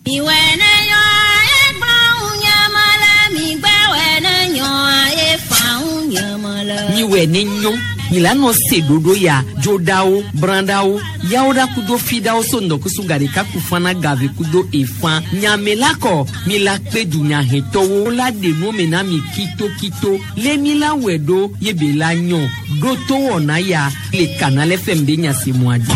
Miwe nenyo milano sedodo ya jodao brandao yaoda kudo fidao sondo kusugari kakufana gave kudo efan nyamelako milakpe dunya hetowo la de no menami kito le mila wedo yebela nyo doto ona ya le canal FM de nyasimwadi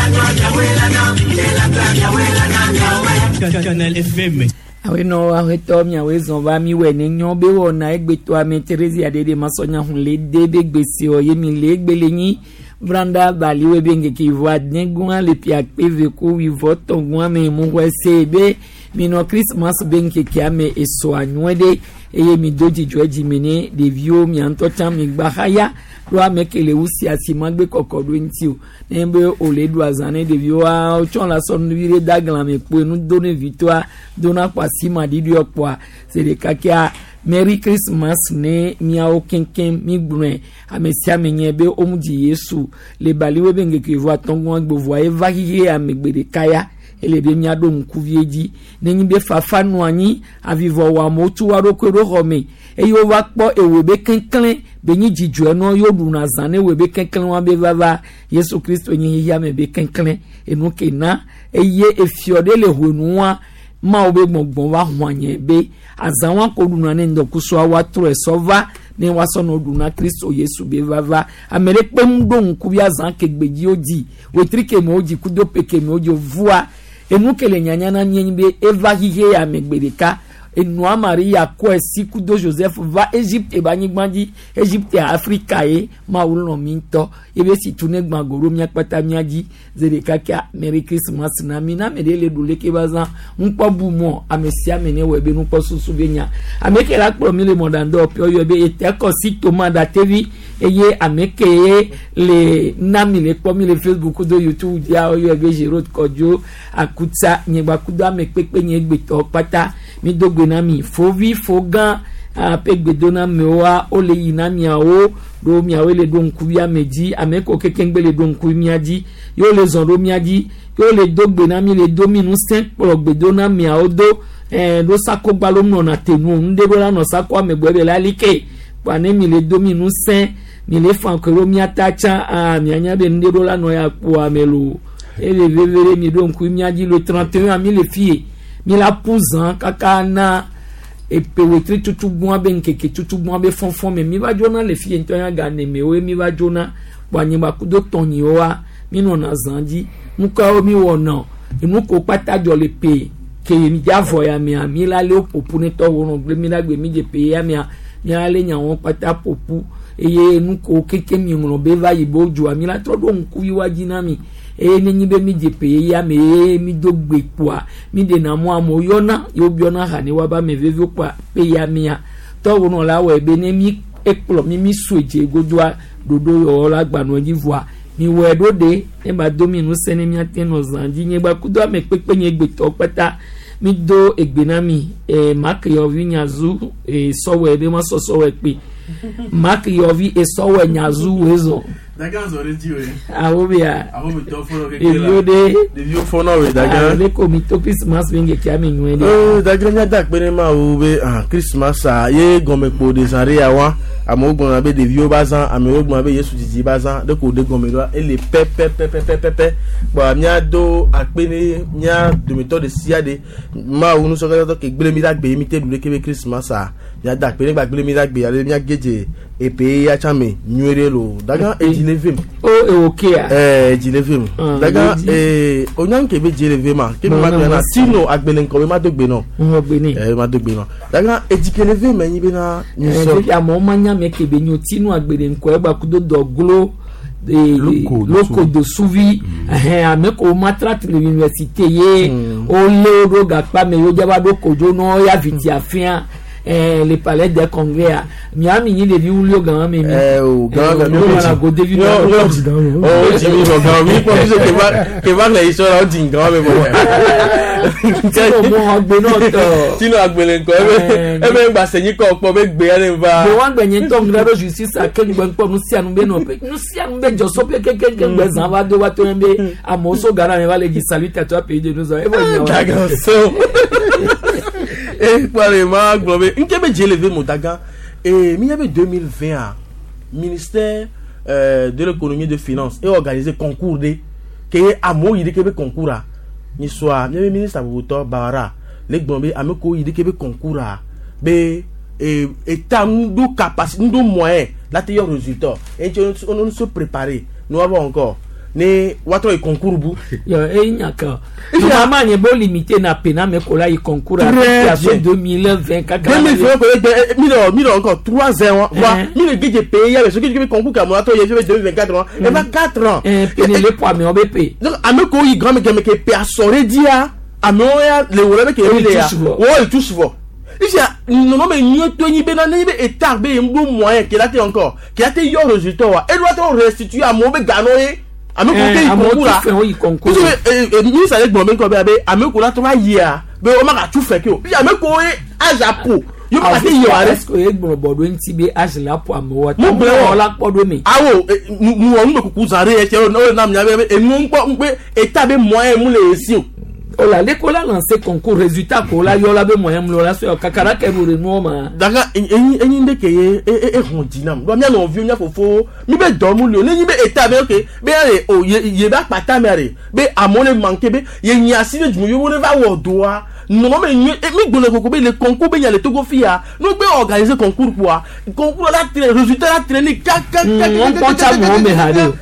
Canal FM. Awe no awe tomi awe zonva mi we ne nyon be wona egbeto ame Terezi adede masonya hunle debe gbesi o yemi le egbelenyi vranda bali we benge ki voa dengwa le pia peve ko wi voto ngwa me mu wesebe mino Christmas benge ki ame eso anwede eye mi doji joji mene de vio mi antocha mi gbahaya lo amekele usi asimagbe kokodo ntio nembe ole do azane de vio a ochon la son vire daglan me po enu donne victoire dona kwasima didi okwa se de kakia Merry Christmas ne miao kenken mi brun amesia menyebe omuji Yesu le baliwe benge ke vo atongo agbovo eva hiye amegbede kaya ele be miado nkuvieji nenyi be fafa no anyi avivo wa motu warokero home eyo wa kpo ewebe kenken benyi jiju eno yodu na zane webe kenken wa be baba Yesu Kristo nyi ya me be kenken enu kena eye efiode le honuwa ma obe gbongbon wa hwanye be azanwa ko duna ne ndokuso wa tro esova ne waso no duna Kristo Yesu be baba amere pe mdo nkubi azan kegbeji oji wetrike me oji kudo peke me oji vua enu kele nyanya na nyenyi be eva hihe ya megbedeka enu Maria ko esiku do Joseph va Egypte banyigbanji Egypte Africa ma wulno minto ebe si tune gbangoro mi apata miaji zereka kia Merry Christmas na mina medele dule ke bazan npo bumo amesia mene webe npo susu benya ameke la kpro mi le modando pe oyo be ete ko si tomada tv eye ameke le nami le kpo mi le Facebook do YouTube dia oyo be Jerod Kojo akutsa nyegba kudo amepepe nyegbeto pata mi dogbe na mi fovi fogan pegbedo na mewa ole yinami awo do mi awele do nkubia meji ameko kekengbele do nkumiaji yo le zon do miaji yo le dogbe na mi le dominu 5 progbedo na mi aodo do sako gbalo na tenu ndebo la no sako amegbebe la like pane mi le dominu 5 mi le fankero mi atacha mi anya be ndebo la no ya po amelo ele vevere mi do nkumiaji le 31 mi le fie mi la pouzan kakana et pewetri tutubwa benkeke tutubwa be fonfon me mi va jona le fie ntoya gane me o mi va jona banyima kudo tonyi oa mi no na zanji muka o mi wona inu ko pata jo le pe ke mi javo ya mi la le opopu ne to wono gbe mi la gbe mi je pe ya mi ale nya won pata popu eye inu ko keke mi ngono be va yibo ju ami la to do nku yiwaji na mi nenyi be mi jepe ya me mi dogbe kwa mi de na mo amo yona yo biona hani wa ba me vevio kwa pe ya mia to wono la we be ne mi ekplo mi sueje godua dodo yo la gbanu jivwa mi we do de e ba dominu sene mi ateno zanji nyegba kudo me pepe nyegbe to pata mi do egbenami mak yo vi nyazu sowe be ma sowe pe mak yo vi sowe nyazu wezo Dagan zore ti we. Awobia. Awobi to follow kekela. The view follow we dagan. Le komito Christmas benge kiame nwede. Dagan nya dak pere ma obe Christmas ye gome po de sare awa amogbon abe the view bazan amogbon abe Yesu jiji bazan de ko de gome do ele pepe bo nya do akpene nya domito de siade ma unu so to ke gbele mi dagbe mi te dule kebe Christmas nya dak pere gba gbele mi dagbe ale nya geje epe ya chame nyuere lo dagan ejilevim okay ejilevim dagan onyan kebe jelevim ma kebe ma na sino agbele nko ma dogbe no ma dogbe no dagan ejikelevim yin be na nso ya mo manya me kebe nyo tinu agbele nko egba kudo doglo loko do suvi ameko matrat l'université ye o le roga pa me yo jaba do kojo no ya viti afia le palais des congrès miami ni le vi ulio gan me gan go David Jimmy no gan mi po se ke ba le iso ra din gan me mo mo agbe no to tinu agbele nko ebe gba seyin ko po be gbe ale ba mo wan gbe yin to mi do justice akeli gbe npo nu si anu be no pe nu si anu be jo so pe keke gbe zan wa do wa to be amoso gara me va le gi salute à toi pays de nous e bo so et parlement globé une kebe jelevé motaga et mi avait 2020 ministère de l'économie et de finances et organisé concours de que amo yidi kebe concours a ni soit mi ministre abuto bara les globé ameko yidi kebe concours a be état nous capacité nous moyen là te résultat et on se préparer nous avons encore ne watro concours bu yo nyaka normalement ne bo limité na pena me ko la concours à 2020 kaka 2020 milo encore 3 ans moi milo gege payer avec ce que je concours ka moi to je vais 2024 ans et va 4 ans pene le poids mais on BP donc ameko yi grand me ke personne dia amoya le wala ke ile ya ouais tout souvent non mais nous to ni be na ni be état be mbo moyen que là te encore qui a te yo résultat et doit te restituer à mon be gagner ame concours ministre avec bon ko be ame ko la to ya be o ma ka tu fe ki o bi ame ko ajapo yo pa te yo are ko e gbon bodo nti be ajla po amowa to mo la podo mi awo mu won be kuku zare e che o na mnya be enu npo pe état be moyen mu le esi o ola l'école a lancé concours résultat ko la yo la be moyen mu la so kakara ke mu no ma daga eni ndeke e hondinam do mi na ovi nya fofo mi be do mu le ni be état be okay be o ye ba pata mere be amone manke be ye nya si de jumo yo ne va wo doa non mais mi gbona koko be le concours be nya le togo fia no be organiser concours quoi concours la résultat la traîner kaka on cha mo me hare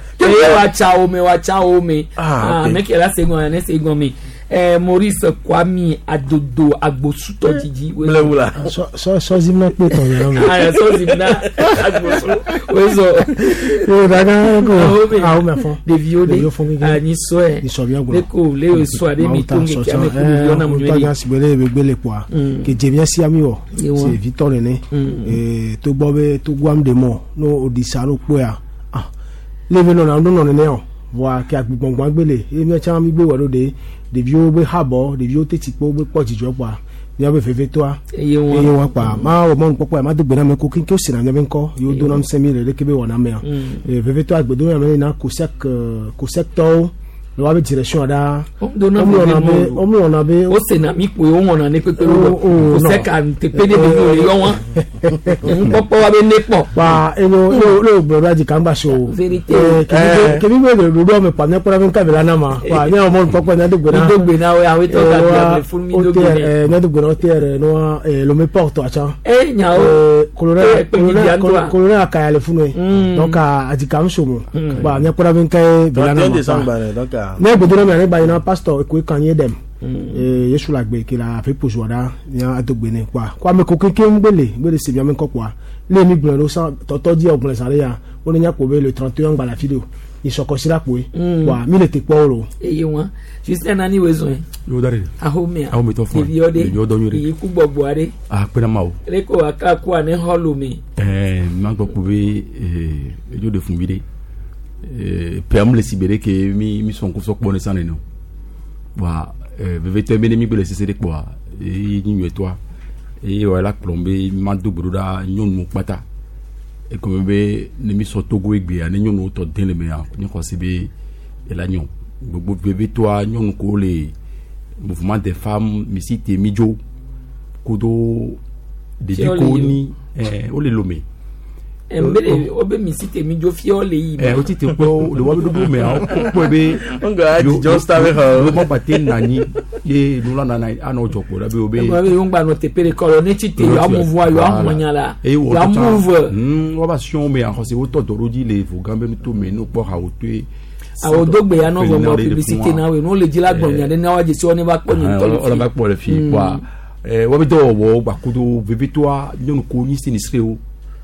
e wa cha me make la segon na segon me Maurice Kwame Adodo Agbosuto Didi Blewula so zimna pe ton ya so zimna Agbosu wezo yo daga ko a o me fon de viode ani so e le ko le so ade mi tonge ki ame ko yo na mo ni si bele gbele poa ke jebia si ami o c'est Victor ne to gbobe to gwam de mo no odisa no po ya le ve no na no ne o wa ki agbogbon gbele e mi cha mi gbe wo de vieux be habo de vieux tetipo be pọ̀ jijo pa ni abe fefe to a eye won pa ma o mo npopo ma dogbe na me ko kin ko si na me nko yo do na nsemi le kebe wona me fefe to agbedo na me na ko sector lo wa be direction ada o na be o se na mi po o wona ne pepe o se kan te pede be yo yo won npopo wa be ne po pa lo gboro aji kan gba so ke bi be do me pa ne po na be kabela na ma pa ne o mo npopo na dogbe na we awe to ka full mi dogbe na dogbe no tere no lo me porto acha nya o colonel akaya le funu donc aji kan so mo pa ne po na be kai bela na ma mais bodona me ba ina pastor ko kanye dem yesu la gbe ki la fe pojoada ya adogbe ni kwa me ko keke ngbele se bi ame ko kwa le mi gbon lo sa toto di ogun sare ya o ni nya ko be le 31 gba la video isoko sira po kwa mi le te po ro eye won juste na ni wezo yo dare ahome to fo yo do nyure yi ku gbogbo are pe na ma o le ko aka ku ani holu mi ma gbogbo be yo de fun bi de PM le sibere ke mi son ko sok bonne sanene wa vevete bene mi bele sese de kwa e ni yetwa e wala plombe ma dubru da nyon mu pata e comme be ne mi so togo egbe ani nyon to den le me an ni ko sibe e la nyon gbogbo bebe toi nyon ko le mouvement des femmes mi cité mijo kodo de ko ni o le lomé mbele obe misite mi jo fie ole yi o ti te po le wa do me a po be nga di just ave ho mo pate nani ye no la nana ana ojo po da be obe yo ngba no te pere ko ne ti te ya mouvoir yo amonya la ya mouvoir wa ba sion me a ko se o to doroji le fo gambe no to me no po ha o te awo dogbe ya no mo publicité na we no le ji la gbon ya de na wa je si oni ba po ni to le o ba po le fi kwa wa be do wo ba kudo bebe to nyonu ko ni sinistre o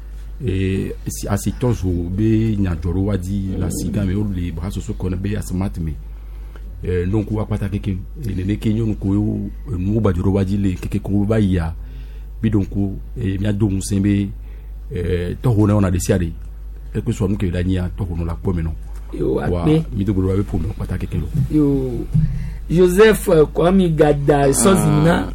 si asitozo be nyajoro wadi la siga me o le braso so ko be asmat me donc wa pata keke le kenyo ko nu ba joro wadi le keke ko ba ya bi donc mi ado musembe to hona ona de siade e ko so nke dania to hono la pomeno wa mi do goro ba po me pata keke lo yo Joseph Kwame Gada Sozina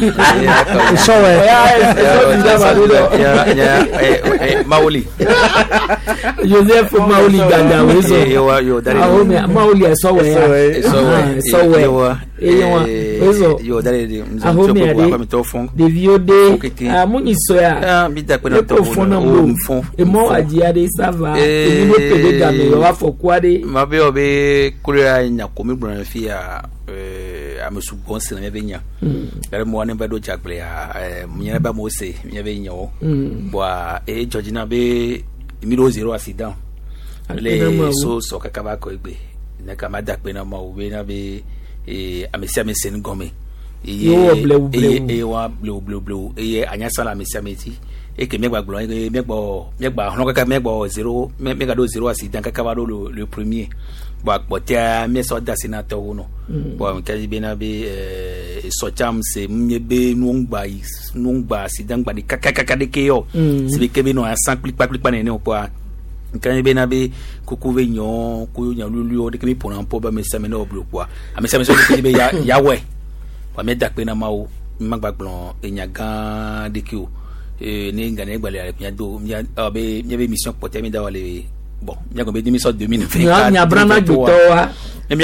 Maoli Joseph Maoli Gada wezo yo Maoli yo dale de mzo ko mi to fon de viode amuni soya mi da pe na to fon na mo e mo adia de sava e mi pe de game yo afokuade ma be obe kuria nya ko mi gbon fi a amesu bon se na be nya dare mo wane ba do jagle a nya ba mo se nya be nya o boa e Georgina be mi do 0 accident le so kakaba ko egbe na kama da pe na ma o be na be amesia mesen gome wa bleu anya sala amesia meti ke megba glo megba hono kaka megba 0 mega do 0 accident kaka do le premier ba potia me so da senator no bo nkaji be na be so cham se mnyebe nungba accident gba di kaka de ke yo se ke be no asan click pa ne po nkaji be na be kukuve nyon ku nya lulu o de ke mi pona po ba me se me no blo po a me se me so ke be ya we ba me da pe na ma o magba glon enya gan de ke o ni ngane gbale ale pia do mi be mission potia mi da wale bon mi ko be dimi so 2024 mi abrana gitowa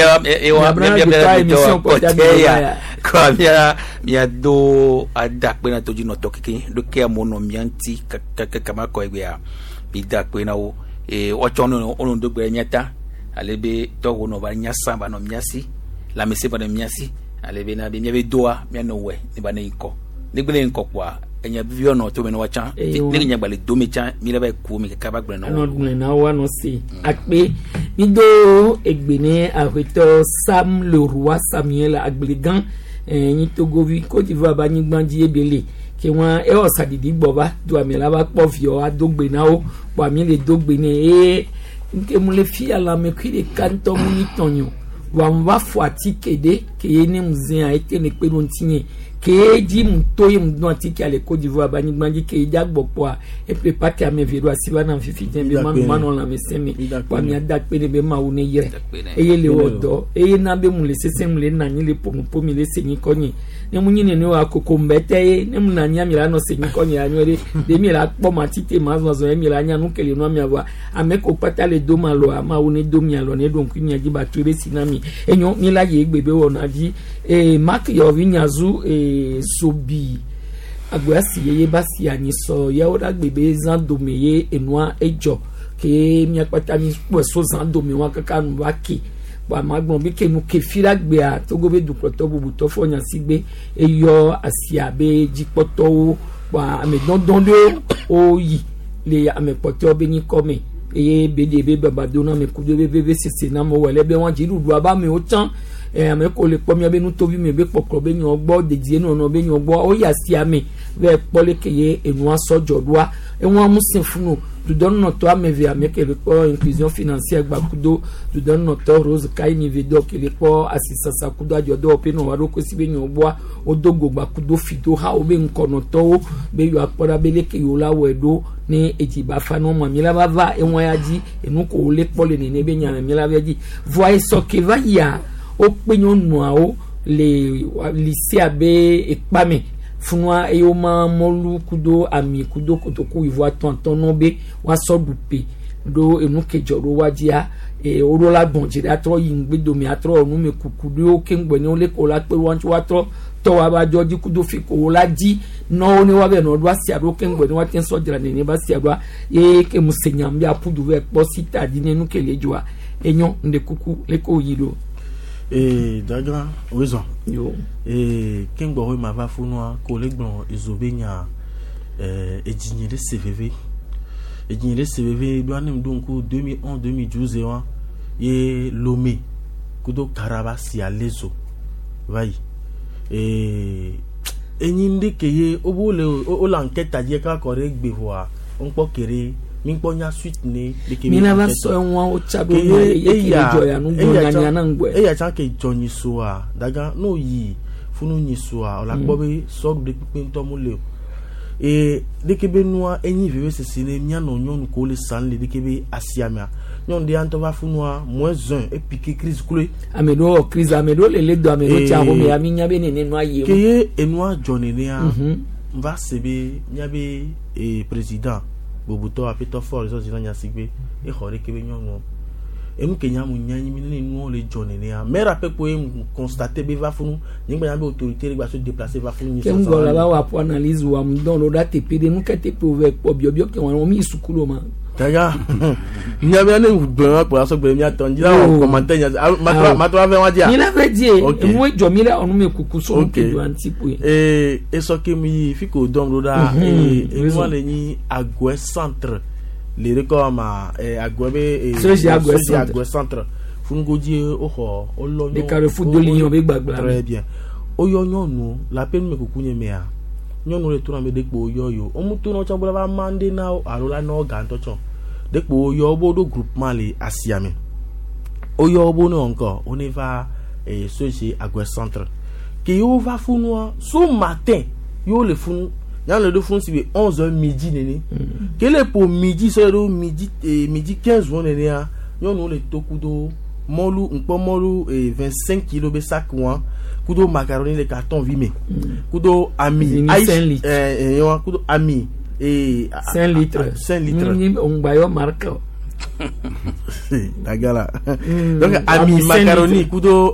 mission potia ko mi do ada pe na toju no to keke do ke mo no mi anti kama ko egbe a bi da pe na o ocho no onu do gbe nyata alebe to wo no ba nyasa ba no miasi la mese ba no miasi alebe na bi mi be doa mi no we ni ba ne nko ni gbe nko kwa enya bivio no to me no wacha ni nya gbale do me cha mi le ba ku mi ka ba gbe no na wa no si akpe ni do egbene ahweto Sam Leroy Samuel Agblegan ni Togovi Côte d'Ivoire ba ni gbanji ebele ke won e o sadidi gbo ba do ami la ba po fio adogbe na o po ami le dogbe ni nke mu le fi ala me kwi de kanto mu ni tonyo wa mwa fo atikede ke ni muzin a ete ne pe don tinye ke di mto ye mdo atiki ale Côte d'Ivoire ba ni gbanji ke jagbo po a e pe pa ke ame vero asiba na fifi tembe manu la meseme kwa mi adak pe ne be ma une yire eye le odo eye na be mu le sese mu le na ni le po mi le senyi konyi ne mu nyine ne wa koko mbete ne mu na nya mi la no senyi konyi anywere de mi la po matite ma zo mi la nya nu kele no mi ava ame ko pata le do ma lo ama une do mi alo ne don ku mi aji ba ture sinami enyo mi la ye gbebe wona ji mark yo vinyazu sobi agwasi ye basi ani so ya oda gbebe zan domeye enwa ejo ke mi apata ni po so zan domi wa kaka nu wa ki wa magbon bi ke nu ke fira gbe a to go be duplo to bubu to foyan sigbe eyo asia be jipoto wa ame don de oyi le ame poto be ni come eye bede be babadona me kudo be sese na mo wele be won jiru du aba mi o tan ame ko le pomi abenu tobi me be pokro be nyon gbo dedie no be nyon gbo o ya si ame be pole keye enu asojo doa won musin funu du don no to ame via me ke le po inclusion financière gbakudo du don no to Rose Kaini video ke le po assistance kudo ajodo pe no waro ko si be nyon gbo o dogo gbakudo fido ha o be nkono to be yo apoda be le ke yo lawo edo ni ejiba fanu mo mi la bava enwon yaji enu ko le pole ni be nya mi la beji voice so ke va ya o penyo noa o le lycée abe ekpame funwa e o ma molu kudo ami kudo kotoku ivoire tonton no be wa so dupe do enu kejoro wajia oro la gbonjire atro yin gbedo mi atro onu me kukudu o kengbe ni o le ko la pe won wa tro to wa ba joji kudo fi ko la ji no ni wa be no do asia do kengbe ni wa tin so jira ni ba sia do ke musenyam bi apudu ve po sita di ni enu kelejua enyo nde kuku le ko yido dagra raison yo kengbo ho ma va funwa ko le gbon izobenya ejinye le CVV do anem donc 2011 2012 ye Lomé kudo Karabasi alezo vai enyinde keye obole o l'enquête a die ka kore gbewa onpo kere mi ponya suite ne de ke mi na va so won o chabo ye ke joya nu go nyanya na ngwe ya cha ke jonyi so a daga no yi funu nyi so a la gbobe so de pipe to mo le de ke be noa enyi veve sese ne mia no nyon ko le san le de ke be asiamia nyon de anto va funua -1 et piquer crise clé amedo crise amedo le do amedo cha ho me ami nya be ne noa ye ke enwa jonene a va sebe nya be président Bobuto a Peter Ford so nya sigbe e khore ke be nyon emu kenya mu nyanyi mi ne nu le jone ne a mera pe ko em constater be va funu nyingba ya be autorité gba se déplacer va funu ni kem go la wa pour analyse wa mdon lo date pede nu kete pe avec po bio ke won mi sukulu ma daga nya be ne gbe po aso gbe mi atonji la commentaire nya ma to ave wa dia ni la ve die mu jo mi la onu me kuku so ke do antipo e so ke mi fi ko dom lo da e mo le ni agwe centre les records ma agwebe agwe centre fungoji oho olo le carrefour de Lyon be gbagba très bien oyo nyonu la peine me kukunye mea nyonu le tuna me depo oyo o mutu no chambola va mande na arola no ganto chon depo oyo obodo groupement le asiame oyo obo no encore on va soji agwe centre que yo va funwa so matin yo le funu dans le deux fonds c'est 11h midi nene quel est pour midi c'est le midi 15 on nene a nous le tokudo molu un molu 25 kg be sac one kudo macaroni le carton vimé kudo ami yo kudo ami 5 litres 5 litres on bayo marque tagala donc ami macaroni kudo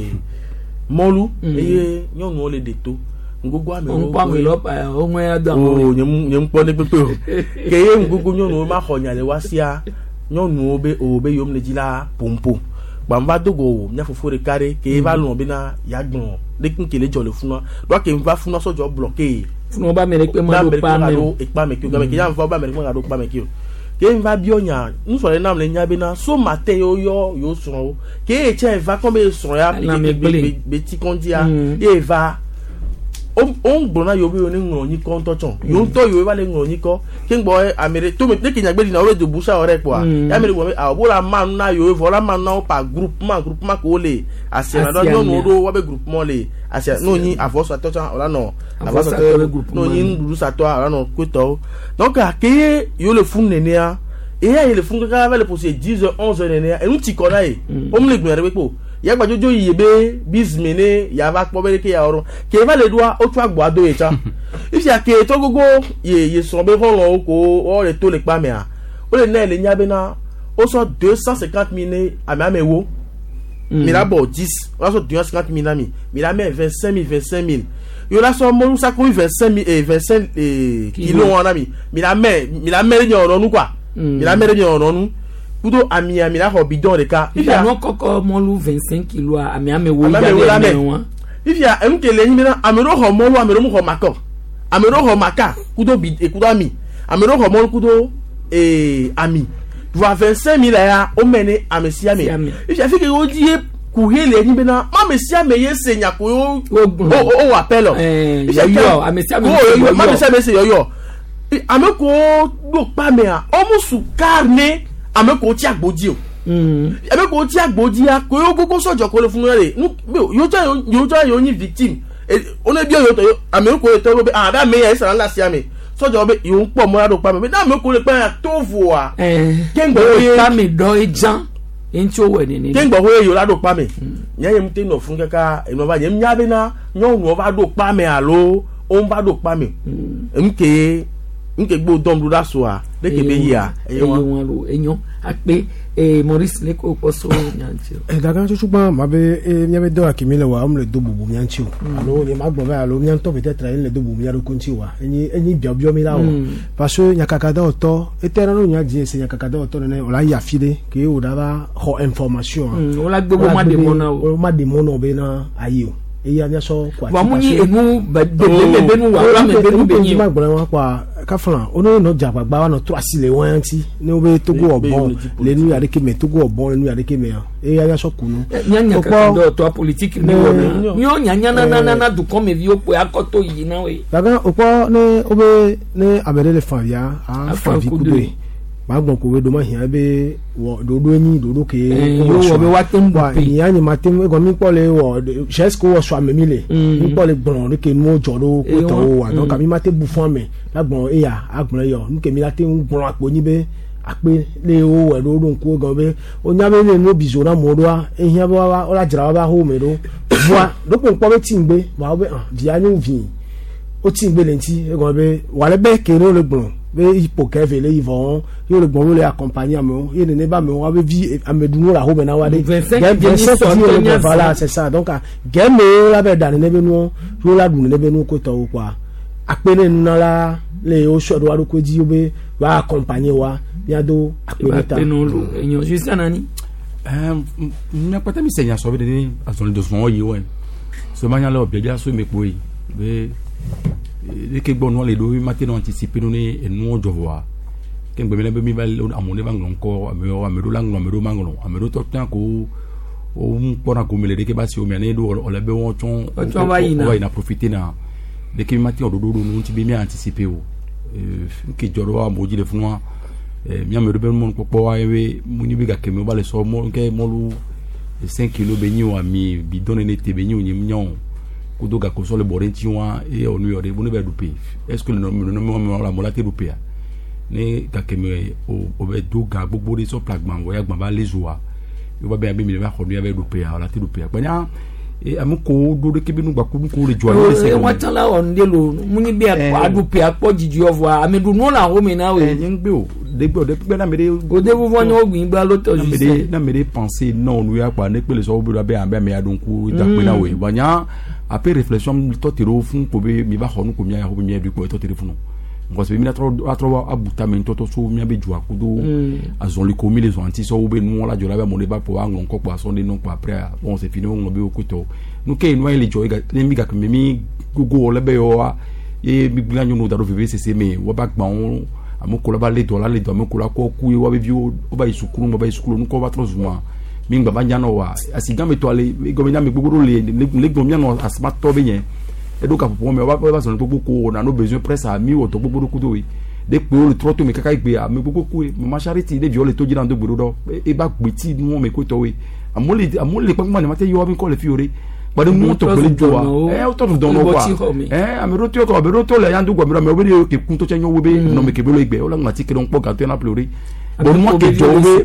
molu et nous le deto ngugu ame lo onwe adamu nyem pone pepe ke ye ngugu nyonu ma khonyale wasia nyonu obe yom le jila pompo bamba dogo nya fofore kare ke va lo be na yagbon de kin kele jole funa do ke va funa so jo bloquer funa ba mere pe mo do pa me e pa me ki ga me ke ya va ba mere mo ga do pa me ki ke va bionya nu so le nam le nya be na so matin yo so ke e che va comme so ya be ti kondia e va on gbona yo be oni ngro ni kon to chon yo to yo ba le ngro ni ko ke ngbo amere to me te kinya gbe na ore de busa ore po ya mere wo a bola man na yo vola man na pa groupement ko le asena do no do wo be groupement le asena no ni avoso to chan ola no avoso to no ni nduru sa to ola no ko to donc a ke yo le fun nene a e ya le fun ka va le poser 10h 11h nene a e un ti ko na e o me le gbere be po ya gba jojo yebe bizmene ya va pobere ke ya oro ke va le doa o tu agbo ado echa if ya ke to gogo ye so be ho lo ko o le to le pa me a o le na le nya be na o so 250,000 amewo mi la bo 10 o so 250,000 ami mi la me 25,000 yo la so mo sa ko 25 kilo wana mi la me ni oro nu kwa mi la me ni oro nu kudo ami la ho bidon de ka if ya no koko mo lu 25 kilo ami wo ya de won if ya em ke le yin na amero ho mo lu amero mo ho mako amero ho maka kudo bi kudo ami amero ho mo kudo ami tu va 25,000 ya o mene amesi ami if ya fi ke o die ku hele yin be na ma mesi ami ye senya ko o apelo if ya yo amesi ami ma mesi ami se yo ameko do pa me a o mu su carne ameko ti agboji o ameko ti agboji a ko yo gogo sojo ko le fun re nu yo ja yo ni victim o le bi yo to ameko to lo be da me ya isa la si ame sojo be yo npo mo ra do pa me da ameko le pa to vo a kengbo ye pa me do ejan enti o we ni kengbo we yo la do pa me nya yem te no fun kaka eno ba yem nya be na nyo nu ba do pa me alo o ba do pa me nke gbo dom do da so a de ke be ya won lo enyo ape Maurice le ko poso nyanchi daga chuchuba mabe nyabe do akimile wa amle do bubu nyanchi alo ni magbo ba alo nyanto peut-être le do bubu nyaro konchi wa enyi biobio mi la o parce que nyakakada oto etera no nyaji ese nyakakada oto ne ola ya fide ke o dava ho information ola gbogbo ma de mono be na ayo eya nya so kwa wa munyi enu benu wa me benu benyi magbara wa kwa kafran ono no jagbagba wa no to asile won ti ni o be togo obon le nu ya de ke me togo obon le nu ya de ke me eya nya so kunu nyanya ka do to politique ni wona nyo nyanya na du come vi opo akoto yi na we daga opo ne obe ne abere le favia a favi kude magbon ko we do ma hian be wo dodo eni dodo ke wo be wa tembo pe yan ni matem e go mi pole wo chesko wo so amemile mi pole gbon ke nu ojo do ko to wa don ka mi mate bu fun me lagbon eya agbon yo mi ke mi late un gbon apo ni be ape le o we do nko gan be o nya be le no bizo na mo do a ehian ba o la jira ba ho me do wa do po npo be tin gbe wa be dia ni vi o tin gbe le nti e go be wa le be ke no le gbon il faut qu'elle vele ils vont il le bon les accompagner amo il ne ba me on va vie amedu la ho be na wa de 25 voilà c'est ça donc game la be dan ne be no yo la dun ne be no ko to kwa apele nu na la le o shodo wa ko di obe wa accompagner wa biado apele ta enyo juste anani n'a pas mis seigneur sauver de azon de son yi ouais ce mania là bien so me poi be de ke bon les do matin anticiper nous et nous je vois ken be me mi bal amone bang encore amero lang amero mangolo amero to tan ko o pona ko mele de ke basi o mi ane do o le be won ton va ina profiter na de ke matin do nous ti be mi anticiper o ke joro wa moji de funwa mi amero be mon ko po wa ewe muni be ga ke me ba le so mo ke mo lu 5 kg be ni o mi bidon ne te be ni o ni nyon kudo ga ko so le borenti wa e o nu yore bunu be dupe est-ce que le nom la molate dupe ne ga ke me o be do ga gbogbo de so plagman wo ya gban ba lezuwa yo ba be abi mi ba ko nu ya be dupe ala te dupe pa nya e amuko do de ke binu gba ku ko le jo ale se wa tan la on de lo muni be a dupe a po jiji ovwa amedu no la ho me na we ngbe o de pe na me de go de vo nyo ogbin gba lo to ju na me de penser non nu ya pa ne pe le so obi be ambe me adunku da pe na we banya après réflexion to tiro fun ko be mi ba honu ko mi ya ho mi e du ko to tiro fun ngo se mi na tro abuta men to so mi be ju akudo azon li ko mi les anti so be nu la jo la be mo ne ba po angon ko pa so de non ko après on c'est fini on be o ko to nu ke no ile jo ga mi ga mi gogo le be yo e mi glanyo no da ro vvcc me wo ba gba on amoko la ba le do amoko la ko ku e wa be vi o ba isukuru nu ko ba trozuma mingba banjano wa asigame to ale gomenya me gbogbo le gomenya no asma to be yen eduka popo me ba so gbogbo ko na no besoin presse a mi o to gbogbo ku do we de pe o le troto me kaka igbe a me gbogbo ku e ma charity de viole to jira ndo gboro do e ba gbeti nu me ko to we amole pa ma ni mate yo bi ko le fiore pade mu to ko le jo wa o to do no kwa amero to ko amero to le yandu gwa me obi ke kun to chenyo we be no me ke belo igbe o la ngati ke don po ga to na pleurer bon moi que Dieu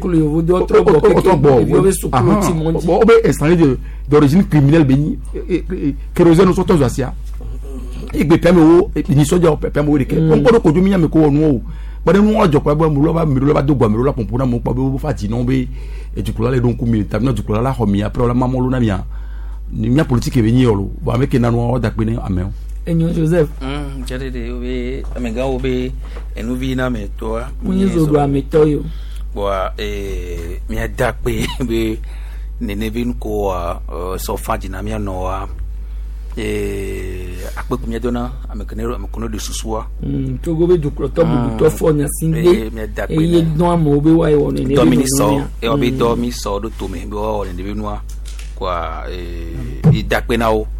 est d'origine criminelle béni kérosène so to zasia igbe peme wo ni soja peme wo de ke on ko ko jumi nya me ko onu o pade mu ojo pa ba mu lo ba dogwa mi lo pompo na mo pa be fati no be ejukula le don ku mi ta na jukula la ho mi après la mamo lo na mia ni mia politique be ni olo ba me ke na no o da pe ni amen enyo Joseph jere de obe amenga obe enuvi na metoa munyizo do ametoyo bo mi ada pe be nenevin ko so faji na mi no wa akpe ko mi dona amekono de susua to go be dukro to bu to fo nya sinde e don amo be wa e won ne domini so e obe domi so do to me be wa ne be nua kwa idakpe na o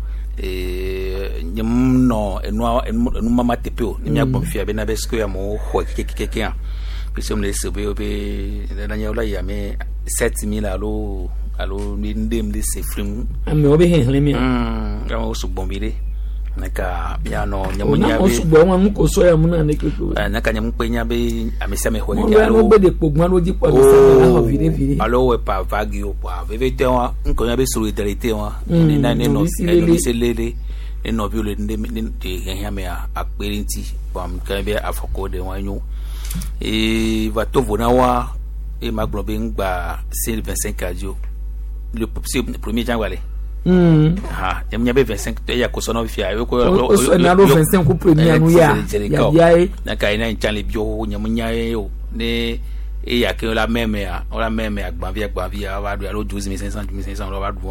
nyem no enu mama tepeo ni mi agbon fia be na be square mo ho kekeke a pe se mo le se be na nya ola ya me 7000 alo ni ndem de se frim ame obe hen mi ga mo so bon bire naka ya no nyamunya be o so bon mu ko so ya mu na ne keko naka nyam pe nya be amese me ho ni alo be de pogman lo di po sa na vire alo we pa vague o pa vevete wa nko nya be solidarité wa ni na ne no se lele no viole ndem de hen me a parenti bam kan be afoko de wa nyu va to vona wa e maglobe ngba 25 adio le premier janvier yamnya be 25 to ya ko sono fia e ko na lo 25 ko premier anu ya na kai na nchale bio nyamunya yo ne e ya ke la meme agbavia wa do alo 12500 lo wa do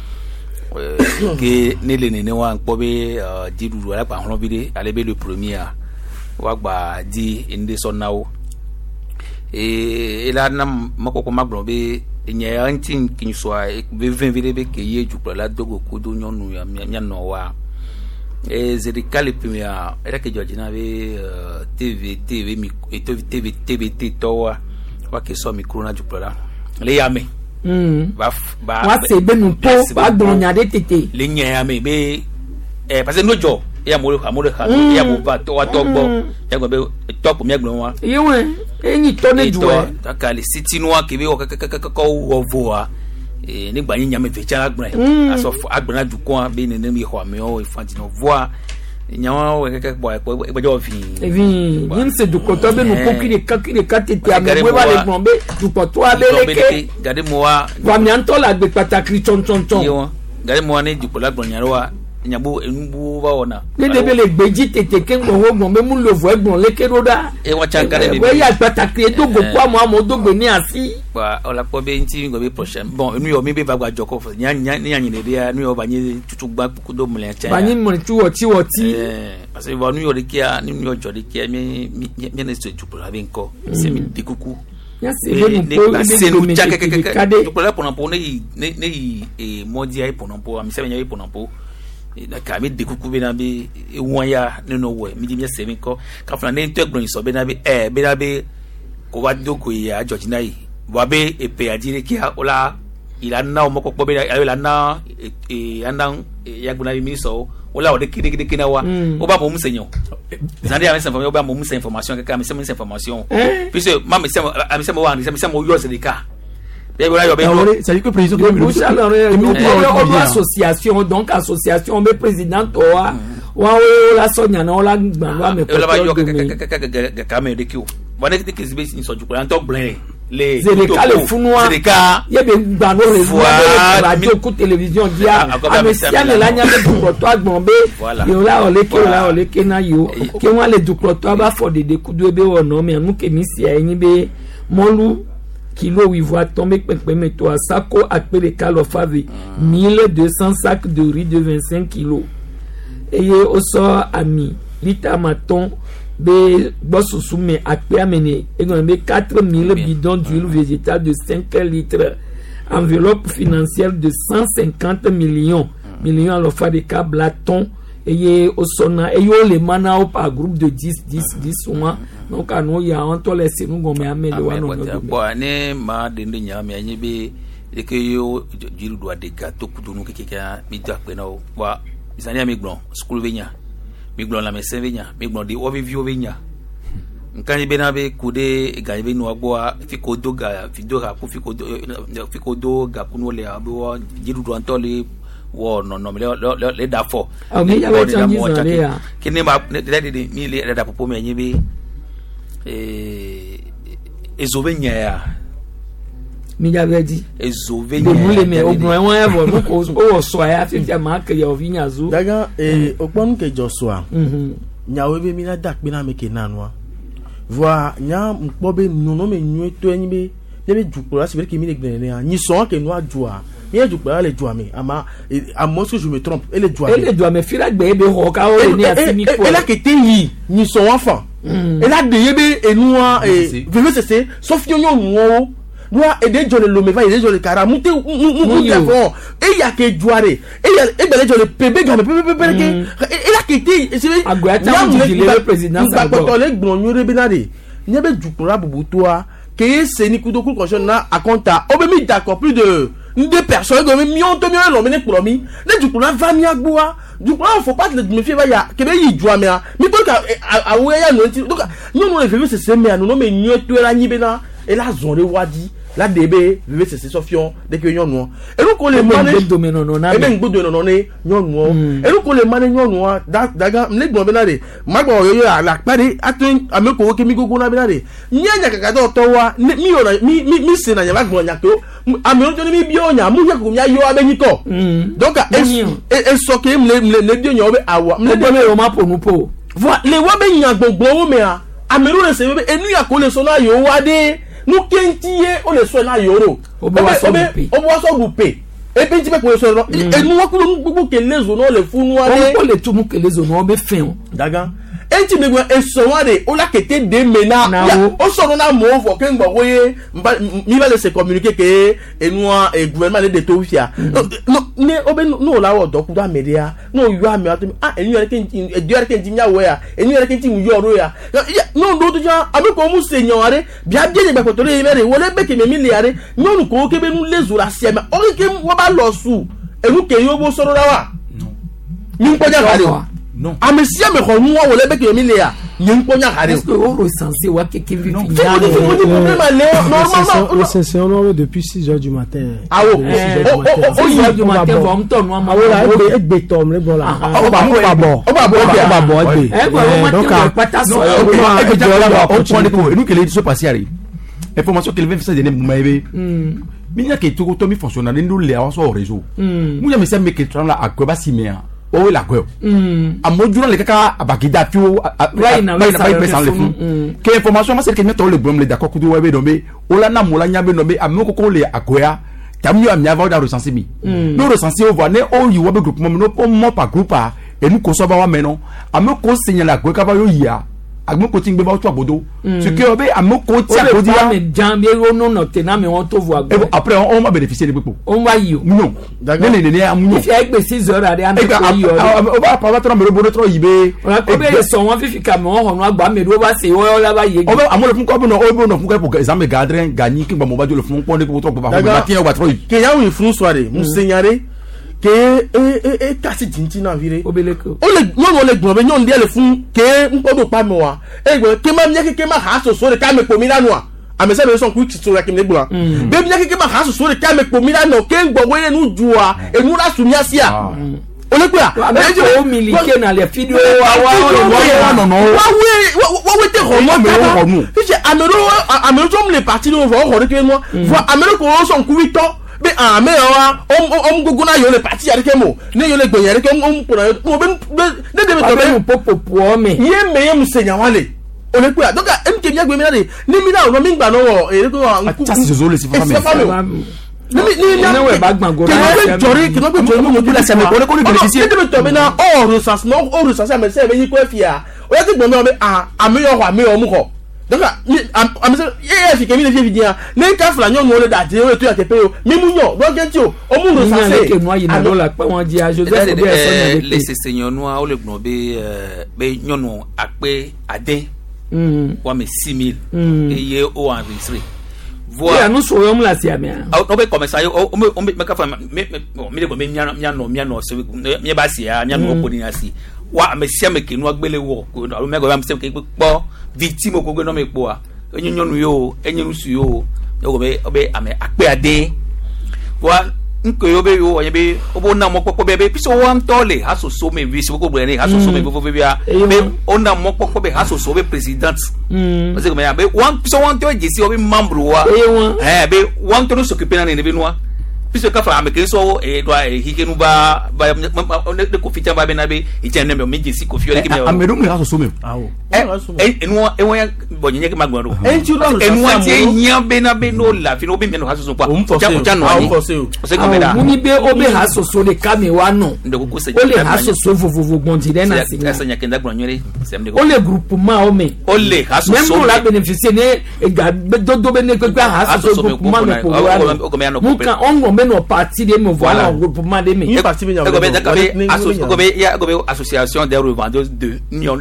ke ne le ne wa npo be didu ala pa hon bi ale be le premier wa gba di inde sonao e la na makoko magbon be nya antin kinswa be 20 be ke ye jupla la dogo kudo nyonu ya nya no wa zedikali premier era ke jojina be TV mi TV to wa ke so micro na jupla le ya me wa se be nu po ba don nya de tete le nya ya me be parce que no jo ya mo ya mo ba to wa to gbo ya gbo be top mi egbon wa yewe enyi to ne juwe takali city no akebe o ko wo voa nígbà yin nya me fecha agbon aso agbon aju ko be ne mi ho mi o ifanti no voa nyawa we keke boy e jo fi yin se du koto be no kokire kakire katete amwe ba le gbon be du koto abeleke gade mo wa mi antola gbe pataki chon yo gade mo ni jupola gbon yarwa nyabo enbu ba wona le be le gbeji tete kengo wo gbon be mu lo vo egbon leke roda e wa cha gade be we ya pataki do go kwa mo amodogbe ni asi ba ola po be nti ngo be prochain bon enu yo mi be bagba joko fo nya ne dia enu yo ba ni tutu gba ku do mle cha ba ni mo tu woti parce que ba nu yo de kia ni yo jo de kia mi ne se jupola be nko se mi dikuku ya se be no po kade jupola ponampo ne modi ai ponampo mi se nya ponampo na ka mi dekuku be na be wanya ne no we mi di mi se mi ko ka funa ne nto egbon so be na be ko wa doko ya Georgina yi wa be epe ajire ki ola ila na o moko po be ila na andan ya gbona mi so ola o de kide na wa o ba mo musenyo zandi ya mesen o ba mo musen information ka mi se information puisque ma mi se mo wa mi se mo yo se de ka ça dit que président association donc association be président wa la sonya na la gba me ko ka me de ki o bon de ki zibe ni so juko an to blen les zereka le funwa zereka ye be gba no radio ku télévision dia amesia me la nya be ko to agbon be yo la ole ke na yo ke won le du ko to ba for de ku do be wono me mu ke mi si ayin be molu kilo ivoire tombé pempe to sako akpere kalo favi 1200 sacs de riz de 25 kilos et oso ami lita maton be bosusu me akpe amene e gon be 4000 bidons d'huile végétale de 5 litres, enveloppe financière de 150 millions alors fa de câblaton et osona et yo le mana au par groupe de 10 mois donc anu ya on to laisser nous gomme amele wa no bon ne ma de nya me anyi be e ke yo jiru do de ga to kudunu ke mi da pe na wa isani mi gbon school venya mi gbon la mesen venya mi gbon de overview venya nkan be na be kude ga be no agbo fi ko do ga video ga ku fi ko do ga kunu le abo jiru do antole wo no le da fo mi ya be changi zale ya kini ma de mi le da popo me anyi be ezovenya ya mi ya be di ezovenya de mule me ogun won e bo no ko o so ya fi ma ke ya ovinya zu daga oponu ke Joshua nyawe be mi na dak pe na me ke nanwa voa nya mpo be no me nyu to enyi be be jukura se be ke mi le gbe ne ni so ke no ajua mi jukura le jua me ama à moins que je me trompe elle doit me fira gbe be ho ka o ni asimi ko elle a été ni son enfant elle a de yebe enua veve c'est sauf yo no moi et de jole lo me va et de jole kara mute mu fond et ya ke juare et ya e bele jole pebe ga pebe ke elle a quitté agwata le président ça ko le gbon nyore benade nyebe jukura bubutoa que c'est ni kudo ku conscience na akonta o be mi d'accord plus de 2 personnes comme mion to mion lo mene promis le jukura va mi agboa jukura faut pas le me faire ya que be yi jua me a mi to ka awe ya no ti donc non le fait c'est me no me nyo to la nyi be na et la zone wadi la DB vive c'est sofion dès que yon et nous qu'on les mané domaine non na e ben gbodo non ne yon et nous qu'on les mané yon daga mle gbon benade magbo yo la pare atun ameko ke mi gogo na benade nyanya kaka do to wa mi yo na mi se na nya gbon nya to amero to ni mi bi onya mu yakun ya yo abenyi ko donc e so ke mle bi onya obe awa mle bo me o ma ponu po voilà le wa be nya gbogbo o me a amero le se be enu ya ko le so na yo wa de nous kentie on le soit là yoro obo wa so bupe e pe ti pe ko so e nu wa ku gbogbo ke le zo no le funu wa de o le tu mu ke le zo no be fin daga e ti me gwa e so wa de o la kete de mena o so no na mo fo ke ngbo woye mi ba le se communiquer ke enua e gouvernement le de to fia no ne obe no la wo doku da media no yu ame atumi enu yere ke e dio yere ke ntimya wo ya enu yere ke ntimu yo ro ya no ndo to ja ame ko mu se nyon are bia bia je gba to le mere wo le be ke me mi le are nyonu ko ke be nu lezu la sia me o ke wo ba lo su enu ke yo bo so ro la wa mi ko ja ka le non amesia me ko nu wo le be ke mi le ya Nyemponya Harry. Est-ce que on recensé wa quelqu'un vit Le session depuis 6h du matin. Ah oh, 6h du matin on tourne on ma betom le bon là. On va bon. Donc on prend les pour nous que les se passer information que le vient faire des moumaïbe. Minya ke tuko to mi fonctionnaire nous les en so réseau. Munya me se me ke tram la akweba simea. O la kwe. Amodjuna le kaka abakida fio Right now, sans le fond. Que information ma c'est que mettre le bon le d'accord kudu webe dombe. Ola na mola nyabe dombe amoko ko le akwea. Tamio amia va da recenser mi. No recenser o va ne o yi wobe groupe no po mo pa groupe a et nous kosoba wa menon. Amoko signaler akwe ka ba yo ya. Agmo ting be ba to abodo ce que obe amoko ti abodi ya mais jambe no no tena me on to voir après on va bénéficier de beaucoup on va yo non d'accord ne amunyo fi egbe 6 heures ade am ko yo o ba pa ba me bo tro yibe on ko be so won fi ka me on agba me do ba se o la ba ye o ba amole fun ko bo no o bo no fun ko pour examen gadrin gagner ki ba mo ba jo le fun pon de ko to ba ba ti e wa tro yi ke ya wi fun soirée mu senyare ke kasi jinji na vire obeleko ole nyon ole gbon be nyon de le fun ke npodo pa mi wa gbo ke ma mi ke ma ha so so de ka me po mi lanu a ame se be so ku so ya ke me gbon be mi ke ma ha so so de ka me po mi lanu ke gbo we nu ju a enu la su mi asia ole pe a o milike na le video wa no wa we te ho mo fi amero som le parti no ho ke mo vo amero ko so ku wi to be ame wa guguna yo le parti yare kemo ne yo le gbenyare ke pona o be ne de to be popo me ye me ye musenya wale o le kwa donc mk mi agbe mi na de ni mi na o mi gba no wo ere ko chassis zo le si fa ni we ba gban go na jori ki no be jori mo la same ko le bénéficier de to be na o recensement me se be yi ko fia o ye ti gbo me ame yo mu ko donc am se ye fi ke mi le fi dia ne ka fla nyon no le da je o to ya ke pe o mi mu nyon do ke ti o mu ro sa se ke no yi na do la pe won ji a Joseph be so na le se senyon no o le gbon be nyon no ape ade wa me 6000 eye o enregistré voilà nous so yo mu la si amia o be commerçant o me ka fa me de bo me mia no se me ba si ya mia no ko ni asi wa me sia me ke no agbele wo ko me go am se ke po victime ko gbe no me po a enyonu yo enyonu su yo yo be ame akpe ade wa nko yo be yo ye be obo na mo popo be piso wan tole haso so me wi so ko bre ni haso so me fofo be bia be ona mo popo be haso so be president parce que me ya be wan piso wan to jesi o be membre wa be wan to no s'occuper na ne be no puisque ka fa ameke so do hikenu ba de ko fitia ba be na be itene me meji si ko fi ole ki me amedo me haso so me eno e won bo nyenye ke magboro eno ati nya be na be no la fi no be me no haso so pa ja no ani o se ko me da muni be obe haso so de kame wa no ndeko ko se ole haso so vovovo bondi de na sinya esa nya ke ndagbo nyere sem de ole groupement o me ole haso so même la bénéficier ne ga do be ne ko haso so groupement no ko wa no ka on no parti de me voilà un groupement de me parti me association des revendeurs de union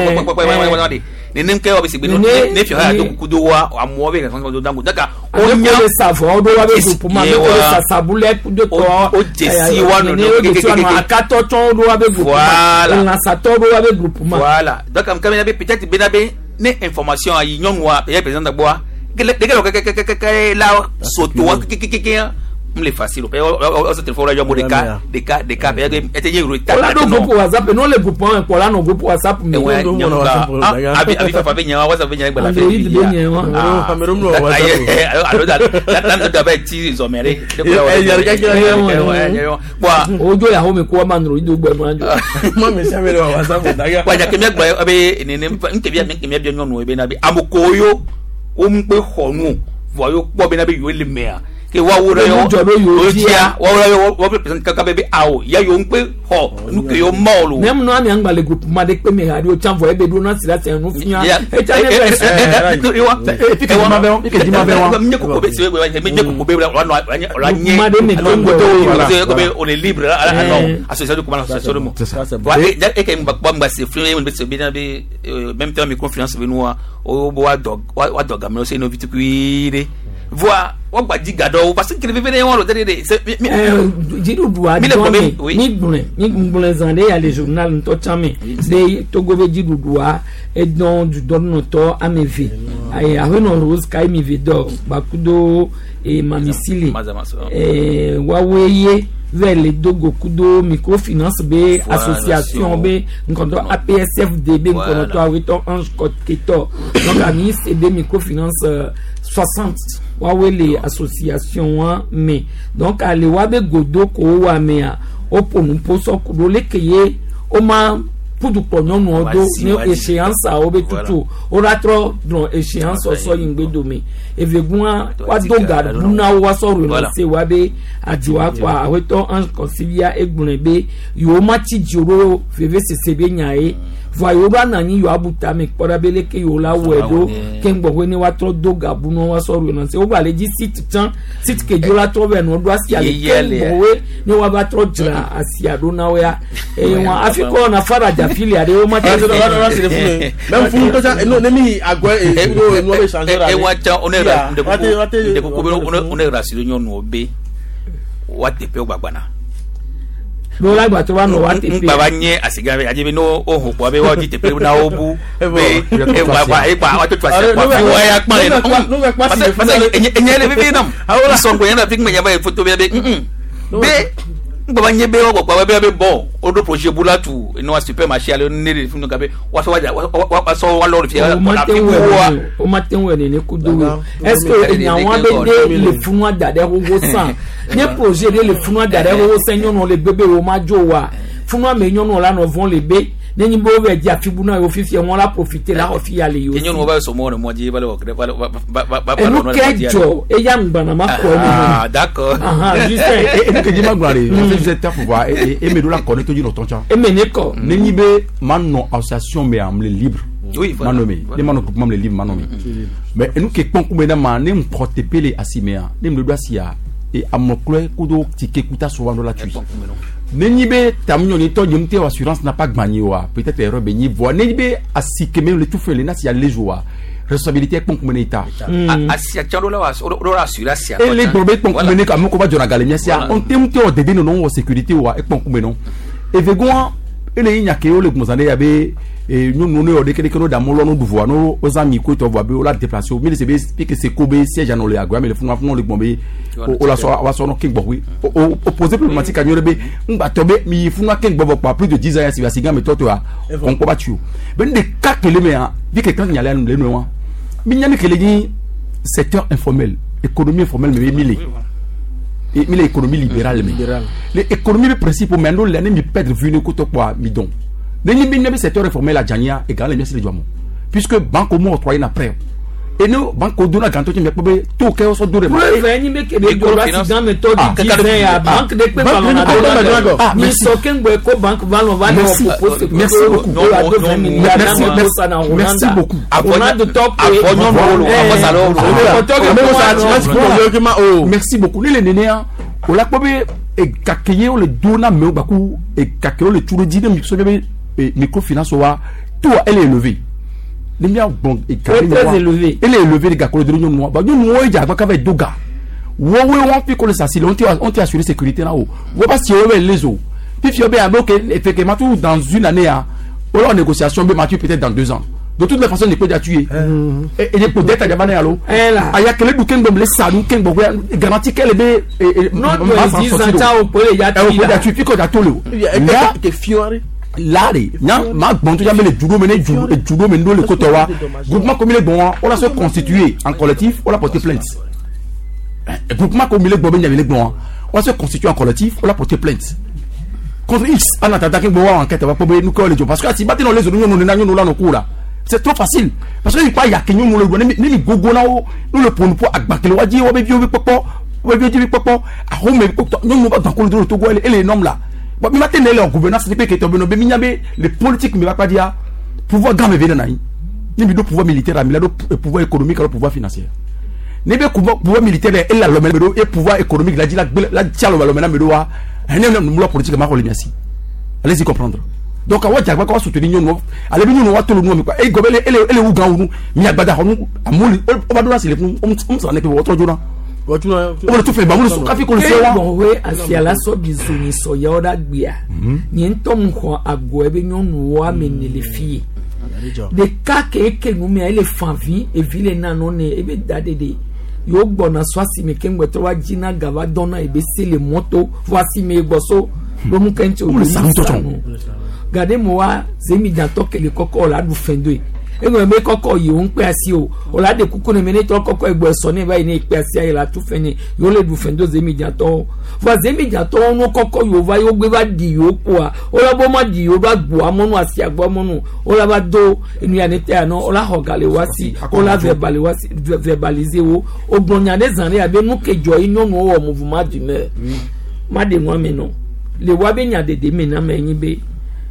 ne nem ke obisi be ne fi ha do kudo wa amowe be kan do dango daka o nya le savon do wa be groupement me ko sa sabule de to o jesi wa no akato ton do wa be groupement na sa to do wa be groupement voilà donc am kamena be peut-être be na be ne information ayi nyon wa be président d'abord de que la soto wa le facile o se téléphone la yo mo de cas be ete ye ro ta la do groupe WhatsApp no le groupe pour la no groupe WhatsApp me abi fa be nya WhatsApp be nya gba la fe Cameroun no WhatsApp alo da be ti zo mere ojo ya ho me ko ma no do gbe mo anjo mo me se mere WhatsApp da ga wa ja ke me gba be ni nke bia nyon no be na be amokoyo o mpe honu voyo po be na be yo le mea ke wa wo yo tia wa yo wo present kaka bebe awo ya yo npe ho nu ke yo molu nem no ami angba le group ma de pe me radio chanvo e be do na sila ten no finya e cha ne be yo ke ma be wa me ko be se me ko be la nye ma de me ko be on est libre alors association comment association mo wa e ke mba se free me se be na be même temps me confiance be no o bo wa dog me o se no vite kuire voi o ba ji gado parce que bébé ne won de jidu duwa dome ni gbune zande ya le journal nto chame de togo be jidu duwa e don du don no to amevi ay a no rose kai mi vido bakudo e mamisili waweye vers les dogo kudo microfinance be association be nkondo APSFDB nkondo awito ange koketo donc ami c'est des microfinance 60 wawele association wa me donc ale wabe godo ko wa me a oponu poso kudo lekeye o ma pudu tonyon odo ni échéance a obe tutu o ratro don échéance so yingbe domi evegua wa doga buna wa so relance wabe ajiwa kwa aweto ange consilia egbunebe yo machi jiro feve sesebe nyae voyora nani yo abuta me porabele ke yo la wedo kengbo we ni wa tro doga buna wa so relance o bale ji sit ke jola tro be no do asia le kengbo we ni wa ba tro jira asia do na we e wa afiko na faraja fili ade o machi même fou to ça no nemi agwa e no be changer e wa ta onera de ko onera si nyon no be wa te pe o gbagbana no la gba to wa no wa te pe baba nye asiga be aje be no o ho po be wa ji te pe na obu be e wa to twase wa wa ya pan no be pass enye le be nam so ngo yana pigme ya ba photo be be baba nye be wo pa be bo odo projet bulatu no supermarché ale ne funu ka be wa so wa lord fia o matin we ne kudo est-ce que il y a un be le funu adade wo san ne projet de le funu adade wo san nyon le bebe wo majo wa funu me nyon la no vont le be ne nyi bo we dia fibu na yo fifie won la profiter la ofi ale yo nyon wo ba so mo ne mo ji ba le ba no kejo e ya mbana mako ah d'accord juste et que dis ma gloire vous êtes pour voir et me do la connaître du ton chan e meneko ne nyi be manno association me amle libre oui voilà manome les manno pour le livre manome mais nous que ponku me na ma ne mprotepele asimea ne me do asia et amokle kudo tike kuta so wando la tu Nenyibe tamnyoni to nyumte assurance n'a pas gagné wa peut-être erreur benyi voix nenyibe asikeme le tout fait les nas ya les joie responsabilité pour communauté asia chando la wa assurance et les problèmes pour communauté comme ko ba jona galemia sia on temte o dede no no sécurité wa e pour communauté et vegon ele nya ke o le mozande ya be nous nous on déclaré que nous d'amolo nous devoir nous aux amis ko to voix be o la déplacer mais c'est que c'est kobe siège en le agua mais le fond le bombe o la so wa so no king bokwi opposé problématique à nyorebe ngba tobe mi funa king bobo pa plus de 10 ans si va siga mais toi on ko ba tu ben de cas que le mais bi que quand nyala le no mi nyami que le secteur informel économie informelle mais mille et l'économie libérale mais l'économie le principe mais nous l'année mi perdre venu ko to quoi mi don Neni bi secteur informel la jania et gale merci le joamo puisque banque au moins octroyé après et nous banque au dona ganto mais pobe to ke o so dure ma e veni me ke be do la dans méthode qui fait à banque de pe ballon na ni so ken bo ko banque ballon va no propose merci beaucoup merci beaucoup merci beaucoup les néné o la pobe e kakeye o le dona me baku e kakeye o le turo di mi so be microfinance wa tout elle est élevée les miens bon et très élevé elle est élevée les gars ko le dronyo mo ba ñu mo ja ba ka ve doga wo fi ko le sasile on ti assurer sécurité là haut wo pas si o les eaux puis fi be abo que effectivement tout dans une année on en négociation be mature peut-être dans 2 ans de toutes les façons ne peut pas tuer et les peut-être à jamane allo aya kele du ken le sanu ken bo garantie qu'elle be non 10 ans au peut ya tuer puis ko da tolo que fiore lari nya ma bon to jamele judo mene judo mene le koto wa groupement comme les bon on a se constituer en collectif on a porté plainte groupement comme les bon les bon on a se constituer en collectif on a porté plainte contre X en attendant que bon enquête va pour nous coller parce que si battre les autres nous là no kula c'est trop facile parce que il pas y a que nous le ni gogo na nous le pour agbakele wa di wa be bi popo a home popo nous va dans ko le to go et les normes là bon mais maintenant les gouvernance c'est que tombe no be minyabe les politiques me va pas dire pouvoir gamme venir na ni bi do pouvoir militaire mi la do pouvoir économique la pouvoir financier ni be pouvoir militaire et la lo et pouvoir économique la tialo lo mena me do wa nous la politique ma ko le miasi allez-y comprendre donc awa jagba ko soutenir nous allez bi nous wa tolo nous quoi et gobele ele u gan nous mi agbada ho amuli o ba do la sele fún on so na pe wo to jona o le tu fe ba mo so ka fi ko le se wa bon we asiala so bizu ni so ya oda gbia ni ntom ho agbo ebe nyonu wa menele fie de ka ke nu me ele fanvi e vile na no ne ebe dadede yo gbona swasi me kengwe to wa jina gava dona ebe sele moto voici me gboso lo mu kenti o le santo gade mo wa zemi dan to kele koko la du fendo ego me koko yi o npe asi o la de kuku ne me ne to koko egbo eso ne ba ni pe asi ayi la tu feni yo le du fendo zemi dan to va zemi dan to no koko yo va yo gbe ba di yo po a o la bo ma di yo ba gbo amonu asi agbo amonu o la ba do enu ya ne te ano o la hogale wasi o la verbaliser o gbonya de zanre abe nu kejo inu no o mouvement du mer ma de mo me no le wa be nya de me na me yin be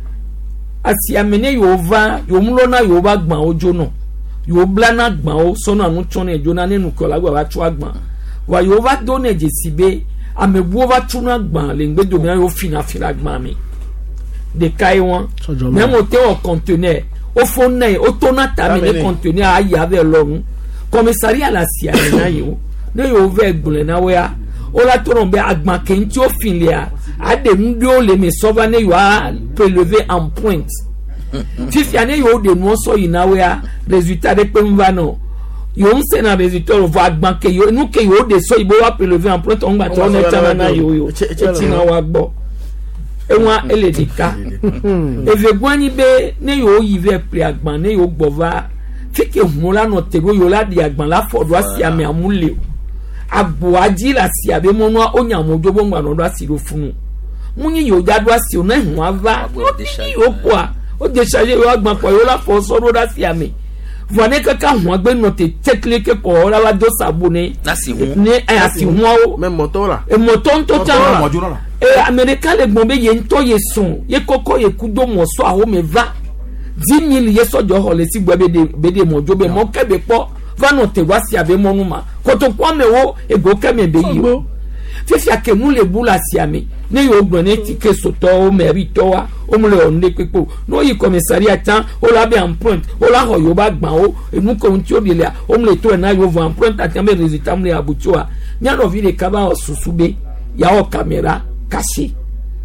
asi amene yova yomulo na yoba gban ojo no yobla na gban o sona nu chone jona nenu ko lagba wa tu agban wa yova do ne jesibe amebu ova tu na gban le ngbe do mi yo fina gban mi de kai won même o te o conteneur o fona o to na ta mi ne conteneur ayi ave lorun commissariat la sia na yo ne yo ve gbule na we a o la to no be agban ken ti o fin le a ade ndio le me sova ne yo a prélevé en pointe fifi ane yo de no so inawe a résultat de pemva no yo nse na résultat o va agban ke yo nu ke yo de so ibo wa prélevé en pointe on gba to na tama na yo ti na wa gbo enwa eledika eve gwani be ne yo yive pre agban ne yo gbova fike hunla no tego yo la di agban la fodo asi ame amule agbo aji la si abe mo no onya mojo bo ngba no do asi ro funu munyi yo jadu asi o na hu ava yo kwa o de charger yo agban po yo la fo so ro da si ame vone kaka hu agbe no te tekle ko la wa do sabone asi hu ni asi hu o même moto la e moto to ta e america le gbon be ye nto ye sun ye koko ye kudo mo so aho me va 10,000 ye so jo ho le si gbe de mojo be mo kebe po vano te wasi abe monuma koto kwa me wo ego keme be yo fifi akemu le bula siame ne yo gbone ti ke soto o merito wa o mle on le pepo no yi commissariat tan o la be en pointe o la ho yo ba gban o enu ko nti obi le o mle to na yo en pointe ati me résultat mle abutua nya no vi le kaba o susube ya o caméra caché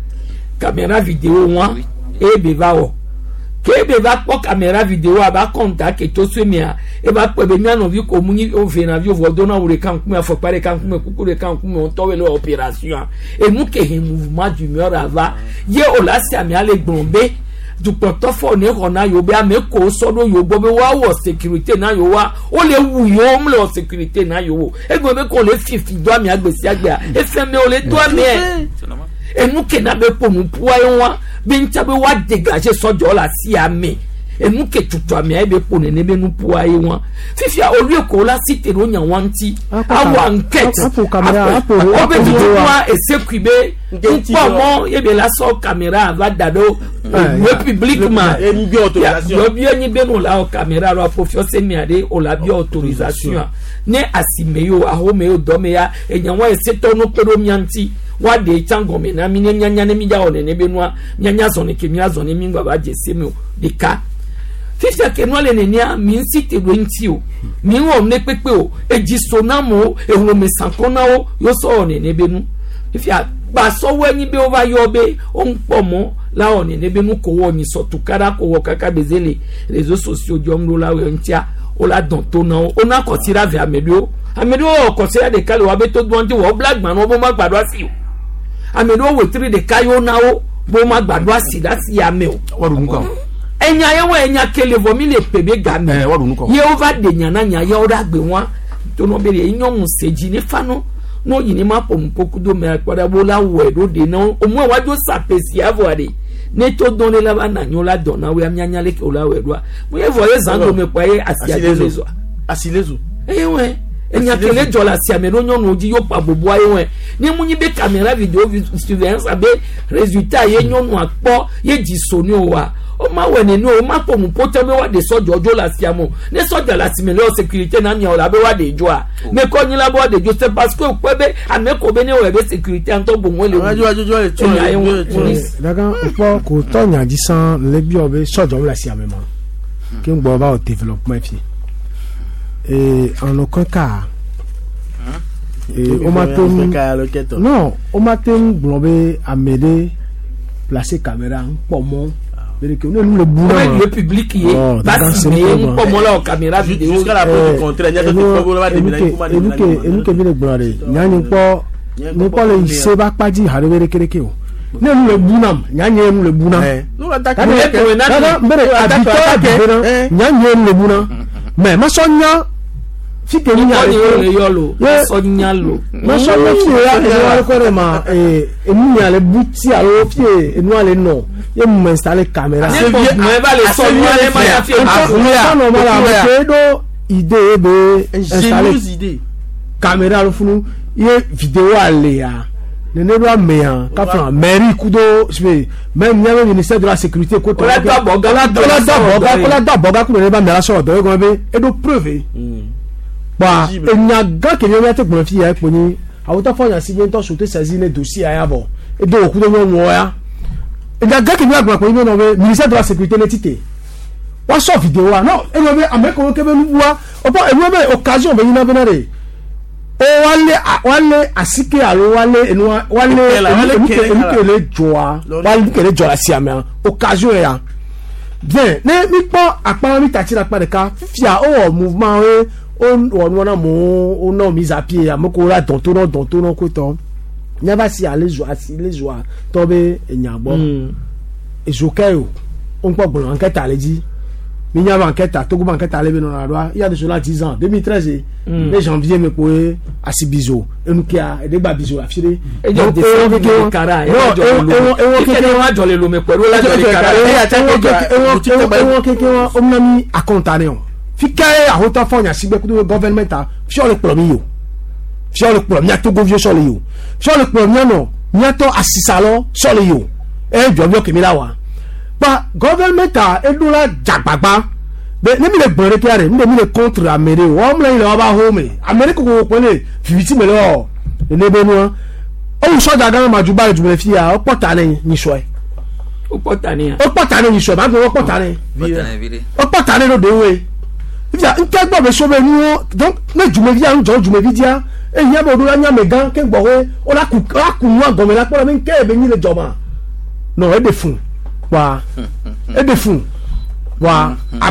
caméra vidéo wa e be va o kebe va po caméra vidéo aba contact ke to swemia e ba pe be miano vi ko muni o ve na vi o vodo na wure kan kuma fo pare kan kuma kukure kan kuma on to we lo opération e mu ke hin mouvement d'humeur ava ye o la si ami ale gbonbe du portefo ne rona yo be ame ko so do yo gbo be wa wo sécurité na yo wa o le wu yo mle o sécurité na yo e gbo be ko le fifi do ami agbesi agba e fe me o le do ami e nu ke na be po mu puwa wa bincha be wa dégager sojo la si ame enu ke tutu ame ebe po ne be nu puwa yi won fifi a olu ko la site ro yan wanti awa enquête o be tuwa esekwibe npo mo ebe la so caméra va dado le publiquement et bi autorisation yo bi ni be no la caméra ro profio se mi ade o la bi autorisation ne asimeyo ahomeyo domeya enyan wa eseto no pero mianti wa de chango me na mi nyanya ne mi ja one ne be no nyanya zone ke mi azone mi ngwa ba jese mi de ka fifi ke no le ne nia mi site do nti o mi wo ne pepe o eji sonamo ehunu me sankona o yo so one ne be nu fifi ba so we ni be over yo be o npo mo la one ne be nu ko wo ni so tukara ko wo kaka bezele réseaux sociaux jom lo la we ntia o la don to na o na ko tira ve amedo o ko tira de kale wa be to don ti wo black man o bo ma gbadua si o amedo we tiri de kayo na o bo ma gbadua si da si ame o waru nko enya ye wa enya kele vo mi le pebe ga me waru nko ye over de nya na nya ye o da gbe won to no be re nyon seji ni fano no yin ma pom pokudo me apada bo la wo do de na o mo wa do sapesi avoade ne to don le la na nyon la don na we amnyanya le ke o la we do mo ye voye zando me pa ye asilezo ewe enya kele jola si ameno nyon oji yo pa bobo aye ni munyi be caméra vidéo surveillance abe résultat ye nyon apo ye jisoni o wa o ma we ne no o ma po mu pote me wa de sojo la si amo ne sojo la si me le sécurité na mi o la be wa de jo a me ko yin la bo de jo c'est parce que o pe be ame ko be ne o be sécurité en to bo mo le ajo le to daga po ko to nya jisan le bi o be sojo la si amemo ki ngbo ba o développement fi et en aucun cas o ma te non o ma te globé amédé placer caméra pour moi mais que nous le boulot le public y est parce que pour moi la caméra vidéo jusqu'à la preuve du contraire il y a d'autres problèmes là et nous que bien gloré nyani pas le seba pas dit harebe kereke o nous le bunam nyani nous le bunam nous l'attaquons nyani le bunam mais ma sonya fi ke ni ale yolo sonyalo ma sonya fi ya e wa ko re ma emu ale buti alo fi enu ale no ye mu installer caméra c'est bien mais va le sonyalo ma ya fi no mala ke do idée be installer idée caméra lo funu ye vidéo ale ya ne doit meya ka fa mairie kudo même nyame ministère de la sécurité ko to la boga ko ne ba mera so do go be e do preuve ba enya ga ke nyame te gbon fi ya po ni awuta fo nya si je to so te saisi ne dossier aya bo e do ku do mo ya enya ga ke nyame gbon po ni no be ministère de la sécurité ne tité wa so vidéo non e no be ameko ke be nuwa opo e no be occasion be ni na be na re o wale asike alo wale enwa wale kele joa wale kele joa si amia occasion ya bien ne mi po apa mi tati la pa de ka fia o mouvement o na mo o no mise à pied amoko la tonton ko to nya ba si ale joa to be enyagbo e jokayo on po gbon enquête ale di mi nya ba enquête to go enquête ale be no na do il y a de cela 10 ans 2013 les janvier me poé asibizo enukia edegba bizo afire donc de kara e wa jole lo me pẹ̀lú la jole kara e wo omnami akontane on fikae ahota fonya sigbe ku government a fi o le promi yo fi o le promi ato govio so le yo fi o le promi no nyato asisalo so le yo e jobio kemila wa ba government a edula jagbagba be ne mi le gbere ki are mi le contre amere o mo le ba home amere ko pele fiti me lo ne be nu o so da ga ma ju ba ju me fi ya o pota ni so e o pota ni ni so ba go o pota ni lo de we ya nte gbo be so be nu donc ne ju me vi an jo ju me vi dia e ya bo do anya me gan ke gbo we o la ku nu ago me la po me nke be ni le joma no e de fun wa wa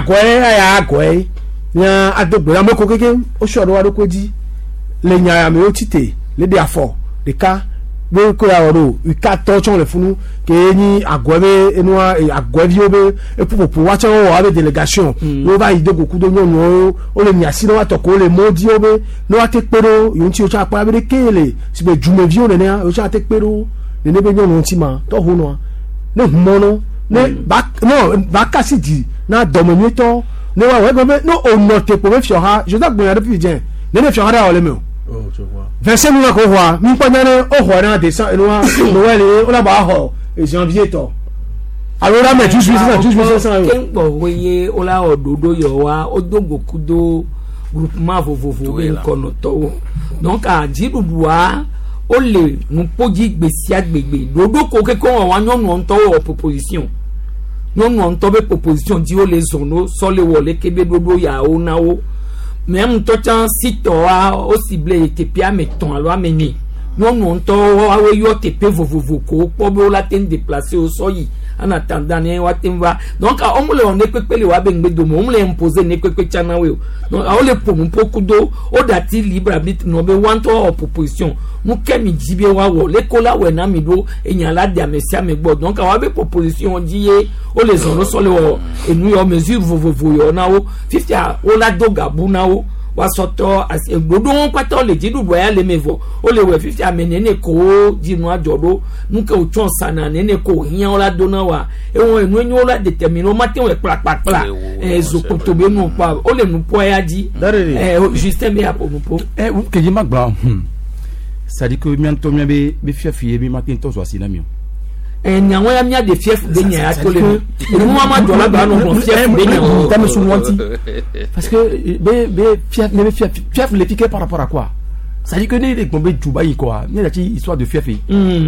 agoe nya adogbe amoko keke o soro wa roko di le nya ya me o tite le de afọ de ka be ko ya oro ika to chon le funu ke ni agoe be enu agoe bi obe epupopo wa che o abe delegation lo ba idogo kudo nyon o le nya si no atoko le modi obe no ate pero yun ti o cha pa be kele si be jume vi o le ne o cha ate pero le ne be nyon ti ma to hu no ne mono ne ba kasi di na dominator ne wa we no o no te po fi ha je da gbon ya depuis bien ne fi ha ra o le me o je vois 25 minutes ko wa mi pa na o ho na de san eno wa no we le o la ba ho e janvier to alors là mais juste ça ken bo we ye o la ododo yo wa odogo kudo groupement vovovo be nkono to donc a jiduwa o le nu poji gbesi agbegbe dodo ko ke ko wa nyonu on to proposition non on to be proposition di o le zono so le wole kebe dodo ya o na o même to chan sito a o cible te pia meton alo ameni non on to wa we yo te pe vovovo ko po be o la ten déplacer o so yi en attendant ne wa ten va donc a omule on ne pepe le wa be ngbe do mo omule imposer ne pepe chana we donc a o le po mo pokudo o dati libre arbitre no be want to proposition mu kemi jibe wa wo le kola we na mi do eyan la de amesia me gbo donc a wa be proposition diye o le zono so le wo enu yo mesure vovovo yo na o 50 o la doga bu na o wa soto as egbodo won pato le jidu boya le mevo o le we 50 amenene ko jinu ajodo nuke o chon sana nene ko hian o la dona wa e won enu enyo la determine o matin we pla zo koto be nu pa o le nu po ya ji Justin be apo nu po ke ji magba ça dit que mianto mi be fiafié bi matin to so asina mi nyanwa ya mia de fief be nya atole no ma dola ba no fief be nya ta me souwanti parce que fief le piquer par rapport à quoi ça dit que ne bombe juba yi quoi ni la histoire de fief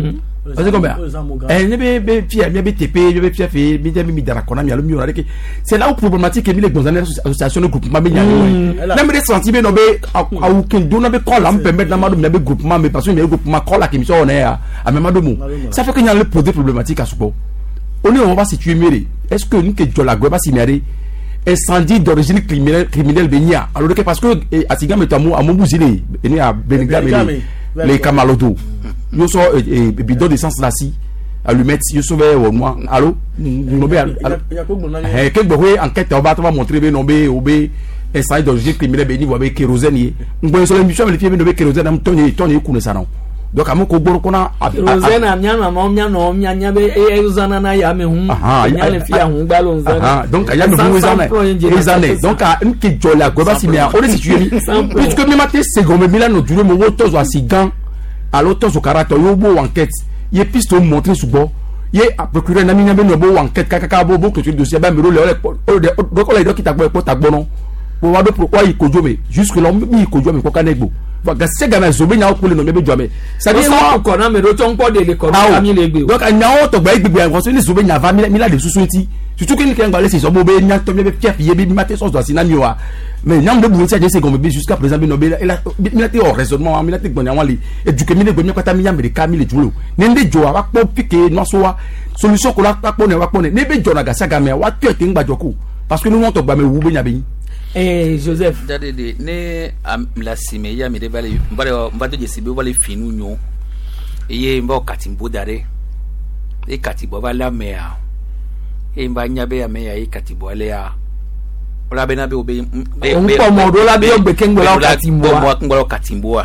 parce que combien ne be fier ne be TP je be fier fait mi dara kona mi alo mi ora que c'est là où problématique que mi les dans association de groupement mi même des sentiments no be au que dona be call am permettre na mado mi be groupement mais parce que mi groupement call la qui mi so on est à même mado mo ça fait que y a le poser problématique à support on va situer méré est-ce que nous que de la goba sinari incendie d'origine criminelle benia alors que parce que asiga metamo à Mobouzile eni à Beniga les Kamalodo yo so bidon d'essence là si allumette yo so be au moi allo no be que boye enquête on va montrer be no be obé incendie d'origine criminelle benia wa be kérosène ngbo so l'émission le fier be no be kérosène am tonye ku ça non donc amo ko gboro kona kérosène amia no nya be uzana na ya me hu nya le fia hu gba lo nzana donc ya me hu uzana donc a nke jola go ba si me on est situé puisque me maté second me Milan no dure mo woto zo asigan alo to zo karato yo bo enquête ye piste o montrer subo ye procureur na mi nya be no bo enquête kaka bo que tu dossier ba me ro le donc on qui ta gbo no bo wa do pro wa ikojo me jusque là mi ikojo me ko kanegbo gasega na zobe nya okule no mebe jome ça dit moi ko na me ro ton po de le ko ami le gbe donc nya o to gba igbe en so ni zobe nya va mi la de susuti surtout que ni ken ngale se so bo be nya to mebe fier fier bi maté so do asina mi wa mais nya mbe bu se comme bi jusqu'à présent bi no be mi la te au raisonnement mi la te gbonya wali e duke mi le gbo mi kwata mi nya me ka mi le julo ne nde jo wa po piquer no so wa solution ko la pa po ne be jo na gasega me wa te ngba joku parce que nous on to gba me wu be nya be Joseph dadede ne la sime ya mi de vale mbado je sibe vale finu nyo eye mbo katimbo dare e katibo vale mea e mba nyabe ya mea e katibo ale ya ola be na be obe mpo modo la be ogbe kengbo la katimbo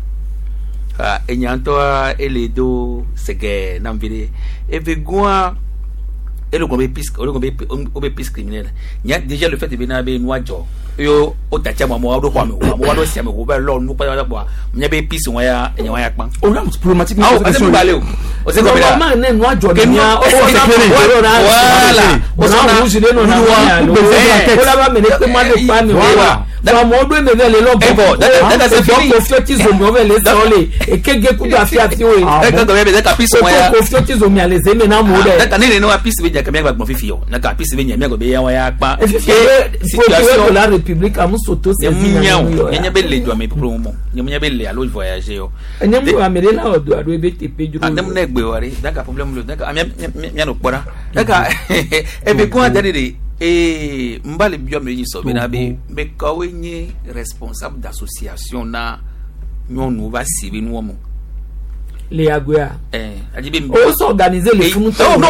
enyanto eledo sege na mvire evegua et le combat pisque criminel il y a déjà le fait de venir avec noajo yo o tacha mo do kwa mo do sia me go ba lo nu pa ba nya be pis won ya kpan o na problématique o ba le o se ko be la ma ne noajo ni ya voilà o na mu jide no na o la ba me ne ko ma de pa mi wa mo do me le lo bo da se fini ko fioti zo mo le sole e kege ku da fiati o e ka go be da pis won ya ko fioti zo mi ale ze me na mo de da ne no pis be ja ka me gba fifi yo na ka pis be nya me go be ya kpan situation la République à Moussoto c'est nya belle do me pour moment nya belle allo voyager yo nya mo amele la o do BTP juro andem na egbe wari daka problem lo daka amia no kpora daka e be ko adede mbali bio me yiso be na be kawe nyi responsable d'association na nyonu va sibi no mo les Aguea ajibe on s'organiser les funu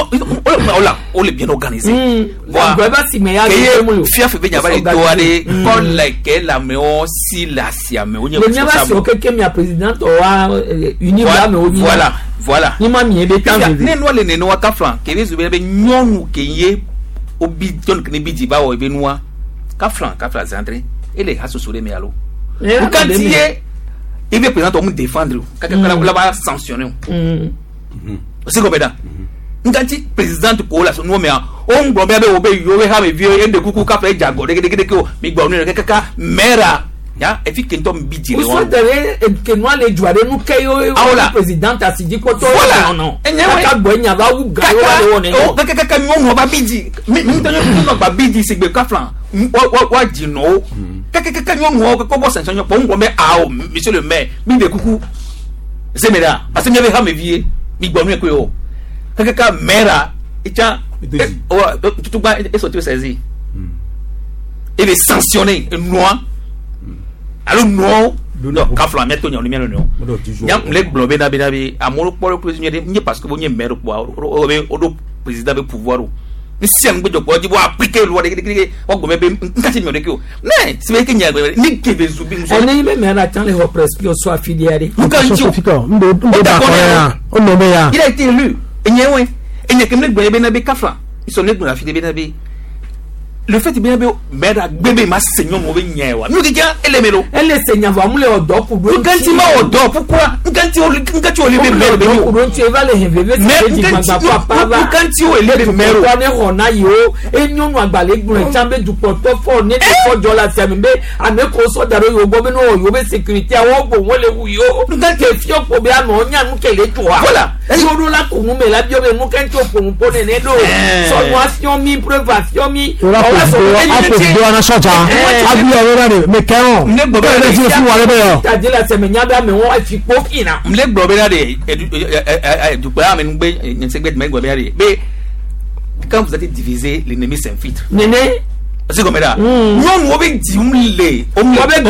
on est bien organisé Aguea si me ya fia fe benya bali do ale ko like la me o si la sia me o le nya ba si o keke mi président o wa uni ba me o ni voilà ni ma mi e be tan ne no le ne no ka flan ke bezu be nyonu ke ye obi ton ke ni biji ba o be noa ka flan centré et les associés me alo quand il il veut présenter on défendre la va sanctionner c'est comme ça ngati président ko la so no me on gbo be obe yo we ha me vie e de kuku ka fa jago de ko mi gbo no kaka mera ya e fi kento mbiji le won so de ke no le juare nu ke yo président asidi ko to no ka gbo nya ba wu ga yo le won no kaka no ba biji mi to no ba biji se gbe ka flan wa jino kaka no ko bo sanction po ngbo me monsieur le maire mi de kuku c'est mera parce que mi ha me vie mi gbo no ko yo kaka mera icha tout ba et sorti saisi il est sanctionné noir alors non ka fla meto nya numéro non nya le globe na bi amoro pour président ni parce que bonye maire pour o do président be pouvoir ni si am gbedo ko di bo appliquer loi de o go mebe nkati mi o de ko ne se be kenya ni kebe zubi nso oni me me na tan le ho presque so affilié ndo ba ko ya o no be ya il a été élu enyewe enye kemle gbe be na be kafla iso ne gbe affilié be na be le fait bien be mera bébé ma seigneur mo be nyewa mi ke elemelo elle seigneur va mule odo kudo nkanti ma odo pourquoi nkanti o le be mero be yo kudo tu va le heveve nkanti o le be mero kwa ne hona yo enyonu agbale gun chambe du portefeuille ne ko jola sembe ameko so daro yo go be no yo be sécurité awon gbo won le wu yo nkanti fi opo be ama onya nu kele to wa voilà yo ro la ko mu me la bi o be mu kanti opo mu pone ne do formation mi prévention mi do ana soja abi ọ̀rọ̀ rẹ̀ me kẹrun ne gbo be le ti fún wa le be yo ta je la se me nya ba me won fi po kina mle gbo be na de du pa me ngbe ni se gbe me gbo be be quand vous êtes divisé l'ennemi s'infiltre nene c'est comme ça non wo be di mle o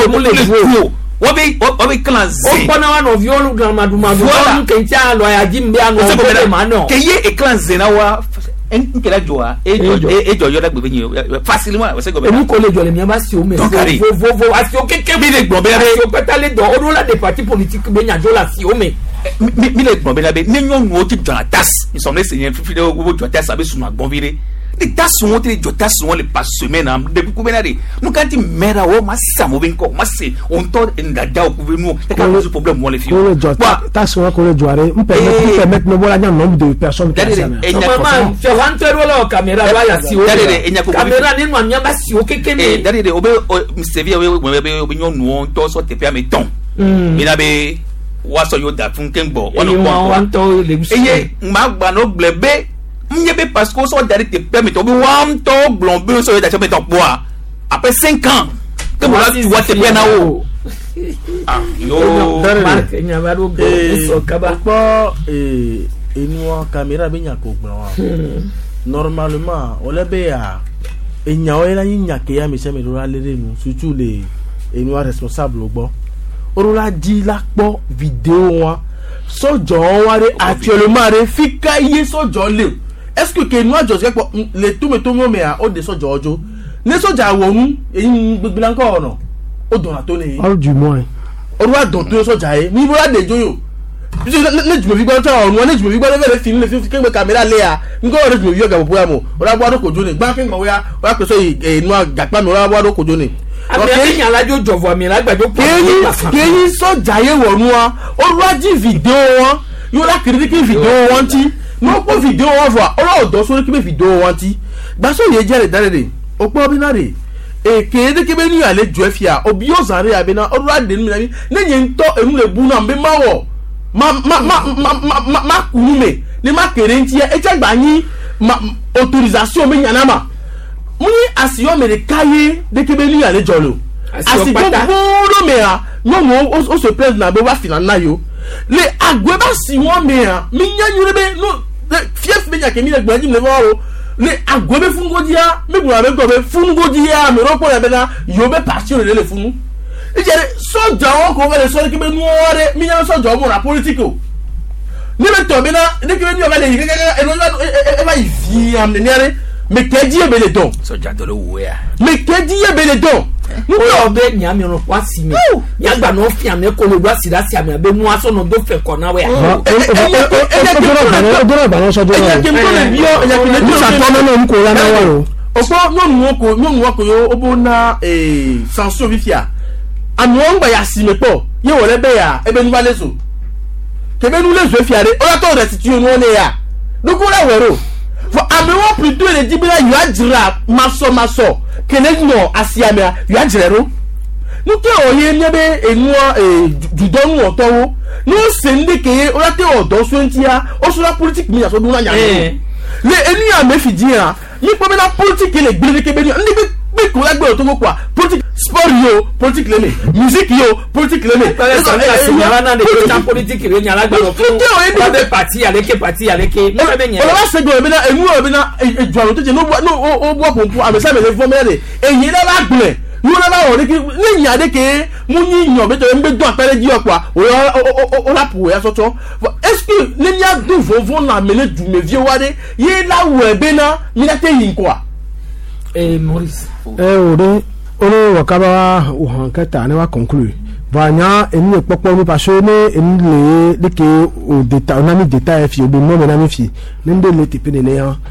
wo be cleanse o pona wa no violu gramadu madu ke ntia lo ya jimbe anu o ma no ke ye cleanse na wa nkela joa ejo yoda gbe yin facilement c'est comme ça emi ko le jo le mi ba si o me vo asi o keke mi le gbon be o petale do o do la des partis politiques be nya jo la si o me mi le gbon be la be ni nyon wo ti jan tas ni so me se yen fi de wo jo tas abi sunu agbon vire ni tas won ti jo tas won le pas semaine am de ku be na de nu kan ti mera wo ma sa mo be nko ma se on to ndada ku be nu e ka so problème mo le fi ko le jo tas won ko le jo are me permettre no bola nya nombre de personnes qui maman je rentre la caméra ba ya si o caméra ni no anya ba si o keke ni dade obe msevi obe nyon nu to so te pe ameton mi na be wa so yo da fun kengbo won to le eye ma gba no glebe mnyebe parce que so dari te permet obi wam to glombe so yo da te po après 5 ans que moi tu vois te pe na o yo mark nya ba do so kaba po enua caméra be nya ko gbon normalement o le be ya enya o la nya ke ya me se me do la lere nu surtout les enua responsable ogbo orula di la po vidéo wa sojo wa re actuellement re fika iye sojo le est-ce que nous a juste les tout me a o de sojo ojo ne soja wonu eyin gbegbe la nko ono o don ato ni all du moins orua don to soja e ni bo la de joyo le jumo fi gbo ta onu ne jumo fi gbo le film le fi ke camera le a ngo re jumo fi ga bo amo ora bo ko jo ni gba ke ngbo ya wa pe so enu agapa mi ora bo ko jo ni okay yan lajo jovo mi la gbajo po keyin soja ye wonu wa orua ji video won yo la critique video won ti no po video won fo ora odo so ki be video won ti gba so ye jere dare opo ordinary kede ke be ni alejo efia obi o zare abena orua de mi na nye nto enu le bu na mbe mawo ma kunume ni ma kere nti e chagba yin autorisation me yanama muni asiyo me de kaye de ke be ni alejo lo asiyo buro me a no mo o se plaise na be wa fina na yo le agwe ba si won me a mi nyanyure be no fief be nya ke mi le gbaji me wo le agwe be fungodia me bu be go be fungodia me ro po ya be na yo be parti o le funu ijere soja won ko be le so ke be nu ore mi nya soja mo na politico ni be to be na de ke be ni o be le e no e ba ifi am ne nere me keji e be le don soja do lo wo ya me keji e be le don no be nya mi ro kwa si mi nya gba no fi am e ko lo do si da si am be mu aso no do fe ko na we do ba no so do e ke mo le bio e ke le sa to no mu ko la na wa ro opo no nu ko yo obo na sanction vifia anu ngba ya si me po ye wo le be ya ebe nu ba leso ke be nu leso fiare o ya to restitution no le ya do ko la wero for ame wo plutôt le dibira yu ajira maso kele no asiamia yu ajirero nuke oye nyebe enu judonu otowo no se nde ke o ya te odo so ntia o so la politique mi aso dun na nya le enu ya me fidi ya mi po be na politique le gbere ke be ni be ko la gbe o to ko kwa politique sport yo politique le me musique yo politique le me signala na de politique le nya la gbe o fun de parti aleke no be nya o la se gbe be na enu o be na ejuaro to je no o bo pompo amesa me le fo me de eyin la gbe no la o de ki ni nya de ke mu ni yan be to mbe don apere ji opa o la pu ya so to est-ce que ni nya do vovo na mele du me vie wade ye la wo be na mi na te yin kwa Maurice ore wakaba uhankata ne wa conclure vanya eni popo ni parce ne eni le ke o data na mi data fi o be mo na mi fi nde le tipe ne ya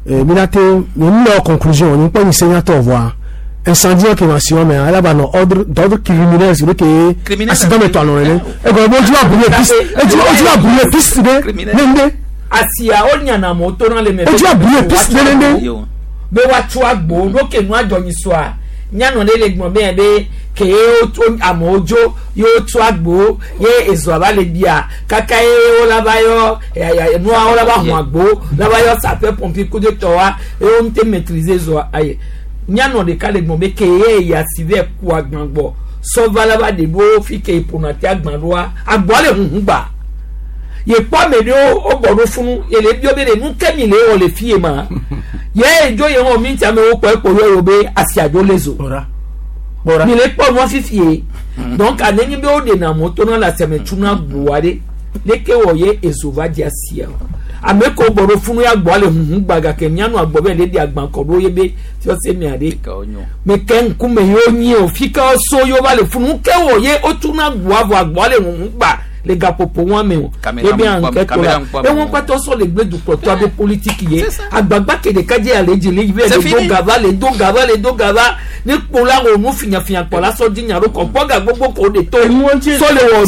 minate minno conclusion ni pas ni sénateur voir incendie qui mention mais là bas non ordre d'ordre criminel sur que accident mais toi non et go bon tu vas brûler piste et tu vas brûler piste de asia onya na moto na le me et tu vas brûler piste de be wa tu agbo no ke nu adonyi so a nya no le legbon be ke o to amojo yo tu agbo ye ezo abale bia kaka e o la bayo ya nu a o la ba hu agbo la bayo sapeur pompier coup de toa e on te maîtriser zo aye nya no de ka legbon be ke ye ya sive ku agbangbo so vala ba de bo fi ke iponati agbando agbo le hu gba ye pa me de o bodo funu ye le bio be de nu kemi le o le fie ma ye ejo ye won mi ta me o po yo be asiajo lezo bora ni le po mo fifie donc aneni be o de na moto na la seme tuna buade le ke wo ye ezova dia sia ameko bodo funu ya gbo le hu gbaga ke nyanu agbo be le di agban ko do ye be ti o se mi ade me ken ku me yo nyi o fika so yo ba le funu ke wo ye o tuna gbo avo agbo le hu gba les gars pour moi mais et bien enquête là et on pas tous sur les blés du porteur de politique y est agbagba que des cadets aller dire les do gava ne pour là on nous finir pour là so di nyaro ko poga gbogbo ko de to so le wo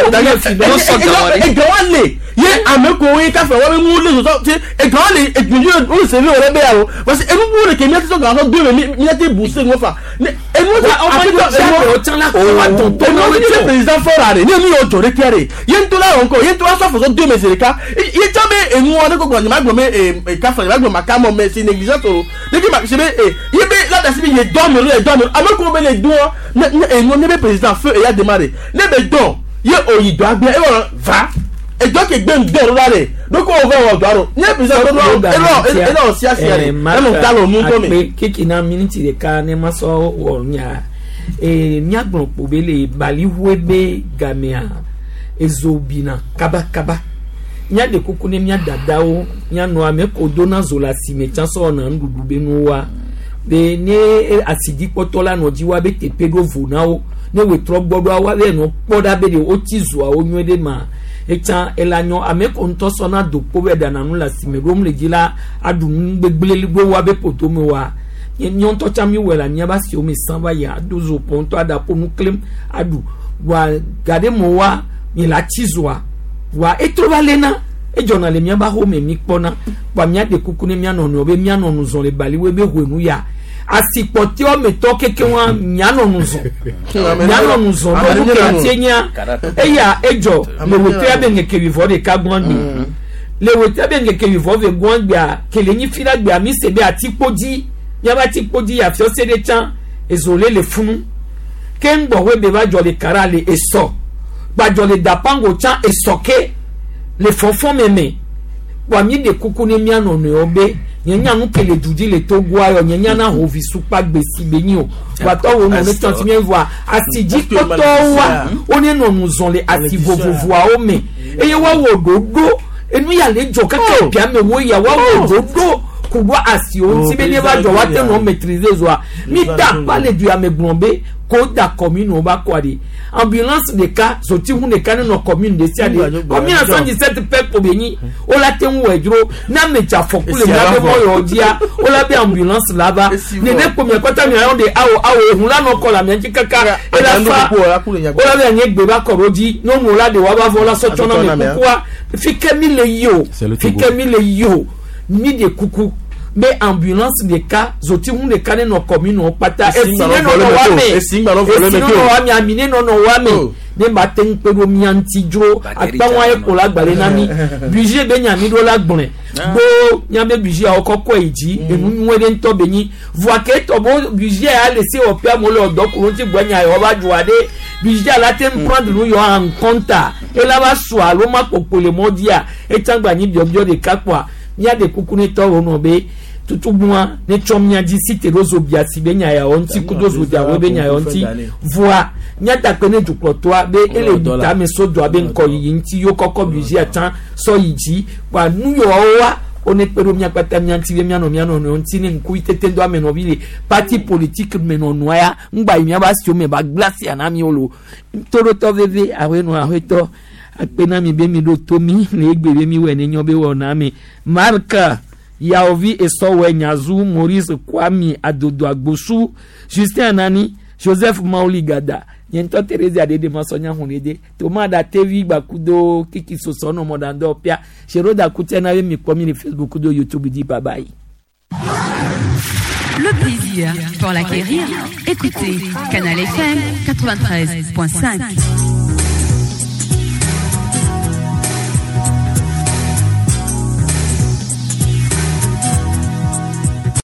et gawale ye ameko we ka fe wo mu le so et gawale et du on se veut au rebea parce que nous pour que mettre so gawale 2 minutes booster ngo fa et nous on tient là ko ton président forare ni mi o jore kere yentola onko yentola so for 2 mesereka yetabe enu on ko gbo magbo me ka fa magbo makamo me si négligence o de ki ma sebe yebe la da sibi ye dorme ameko be le do enu ne be président feu et a démarré ne be don ye oyido agbe e va et donc que ben do la re donc on va o do ne président do e no si asia e no talo nu to me kiki na minute de ka ne maso wo nya nyagbon pobele bali webe gamea ezobina kaba nya de kukune nya dadao nya no ameko dona zola sime chanso na ndudu benuwa de ne asidi potola no jiwa be tepedo vunao ne we trogbodo awa be no poda be de otizu a onwede ma echa elanyo ameko ntoso na do pobeda na nula sime rom le gila adun gbegbele gbo wa be potomo wa nyon to chami wela nya ba si o me sanba ya dozo ponto ada po nuklem adu wa gade mo wa mi la chizwa wa etroba lena e jona le miaba ho me mi pona wa mi ade kuku ne mi anono be mi anono zon le bali we be hwenu ya asipoti o me to keke wa mi anono zon do ke tienya e ya ejo le wote abe ngeke vivo de kagbon ni le wote abe ngeke vivo ve gbon gba kele ni fila gba mi sebe atipoji yaba tipoji ya fio sede chan ezole le funu kengbo we be ba jo le karale eso bajo le dapango chan esoke le fonfon meme wa mi de kuku ne mi ano no obe nyanya nu kele dudi le togo ayo nyanya na hovi supa gbesi benyi o wa to wo no metan ti mi voa asiji poto wa oni no nu zon le asivovovo a o me eye wa wo dodo enu ya le jo kaka bia me wo ya wa wo dodo kuwa asio ti be ne ba jo wa te no maîtriser zo mi da pa le du amegbonbe ko da commune o ba kwade ambulance de cas soti hu ne kan no commune de sia de commune 117 pepo beni o la ten wo ejuro na mecha fokule mo be mo yo dia o la be ambulance là-bas ne ne ko mi kwata mi ayon de awo ehun la no ko la mi kaka e la fa o la be anye gbe ba koroji no mo la de wa ba vo la so tona mi kuwa fike mi le yo ni de kuku be ambulance de cas zoti hu ne kan no commune o pata e si no wa mi amine no wa me ne matin pego mi antijro atbawa e ko la gbare na mi budget be nya mi do la gbon bo nya be budget a okoko eji enu nwede nto benyi voa ke to bo budget a laisser au père mo le odokuru ti gbanya e oba juade budget la tem prendre nous yo en compte et là va so lo ma popole modia e tangba ni biobio de kakwa nya de kukune to no be tutu bua ne chomnya di site rozo bia si benya ya onti kudozo dia we benya ya onti voa nyata kene dukotwa be ele bita me so do abe nko yinti yo kokko biji atan so yiji wa nu yo wa one pero mia kwata mia nti mia no onti ne nku itete ndo ameno bile parti politique meno noya ngba mia ba si o me ba glace anami olo toro to veve awe no aweto akpena mi be mi do to mi le gbere mi we ne nyobe wo na mi marka Yaovi Esowe Nyazu, Maurice Kwami Adodo Agbosu, Justin Anani, Joseph Mauligada, Yento Teresa Adede Masonya Hunede, Thomas da TV Bakudo, Kiki Sosono Modando Pia, Sheroda Kutena mi pomi Facebook do YouTube di bye bye. Le plaisir pour l'acquérir, écoutez Canal FM 93.5.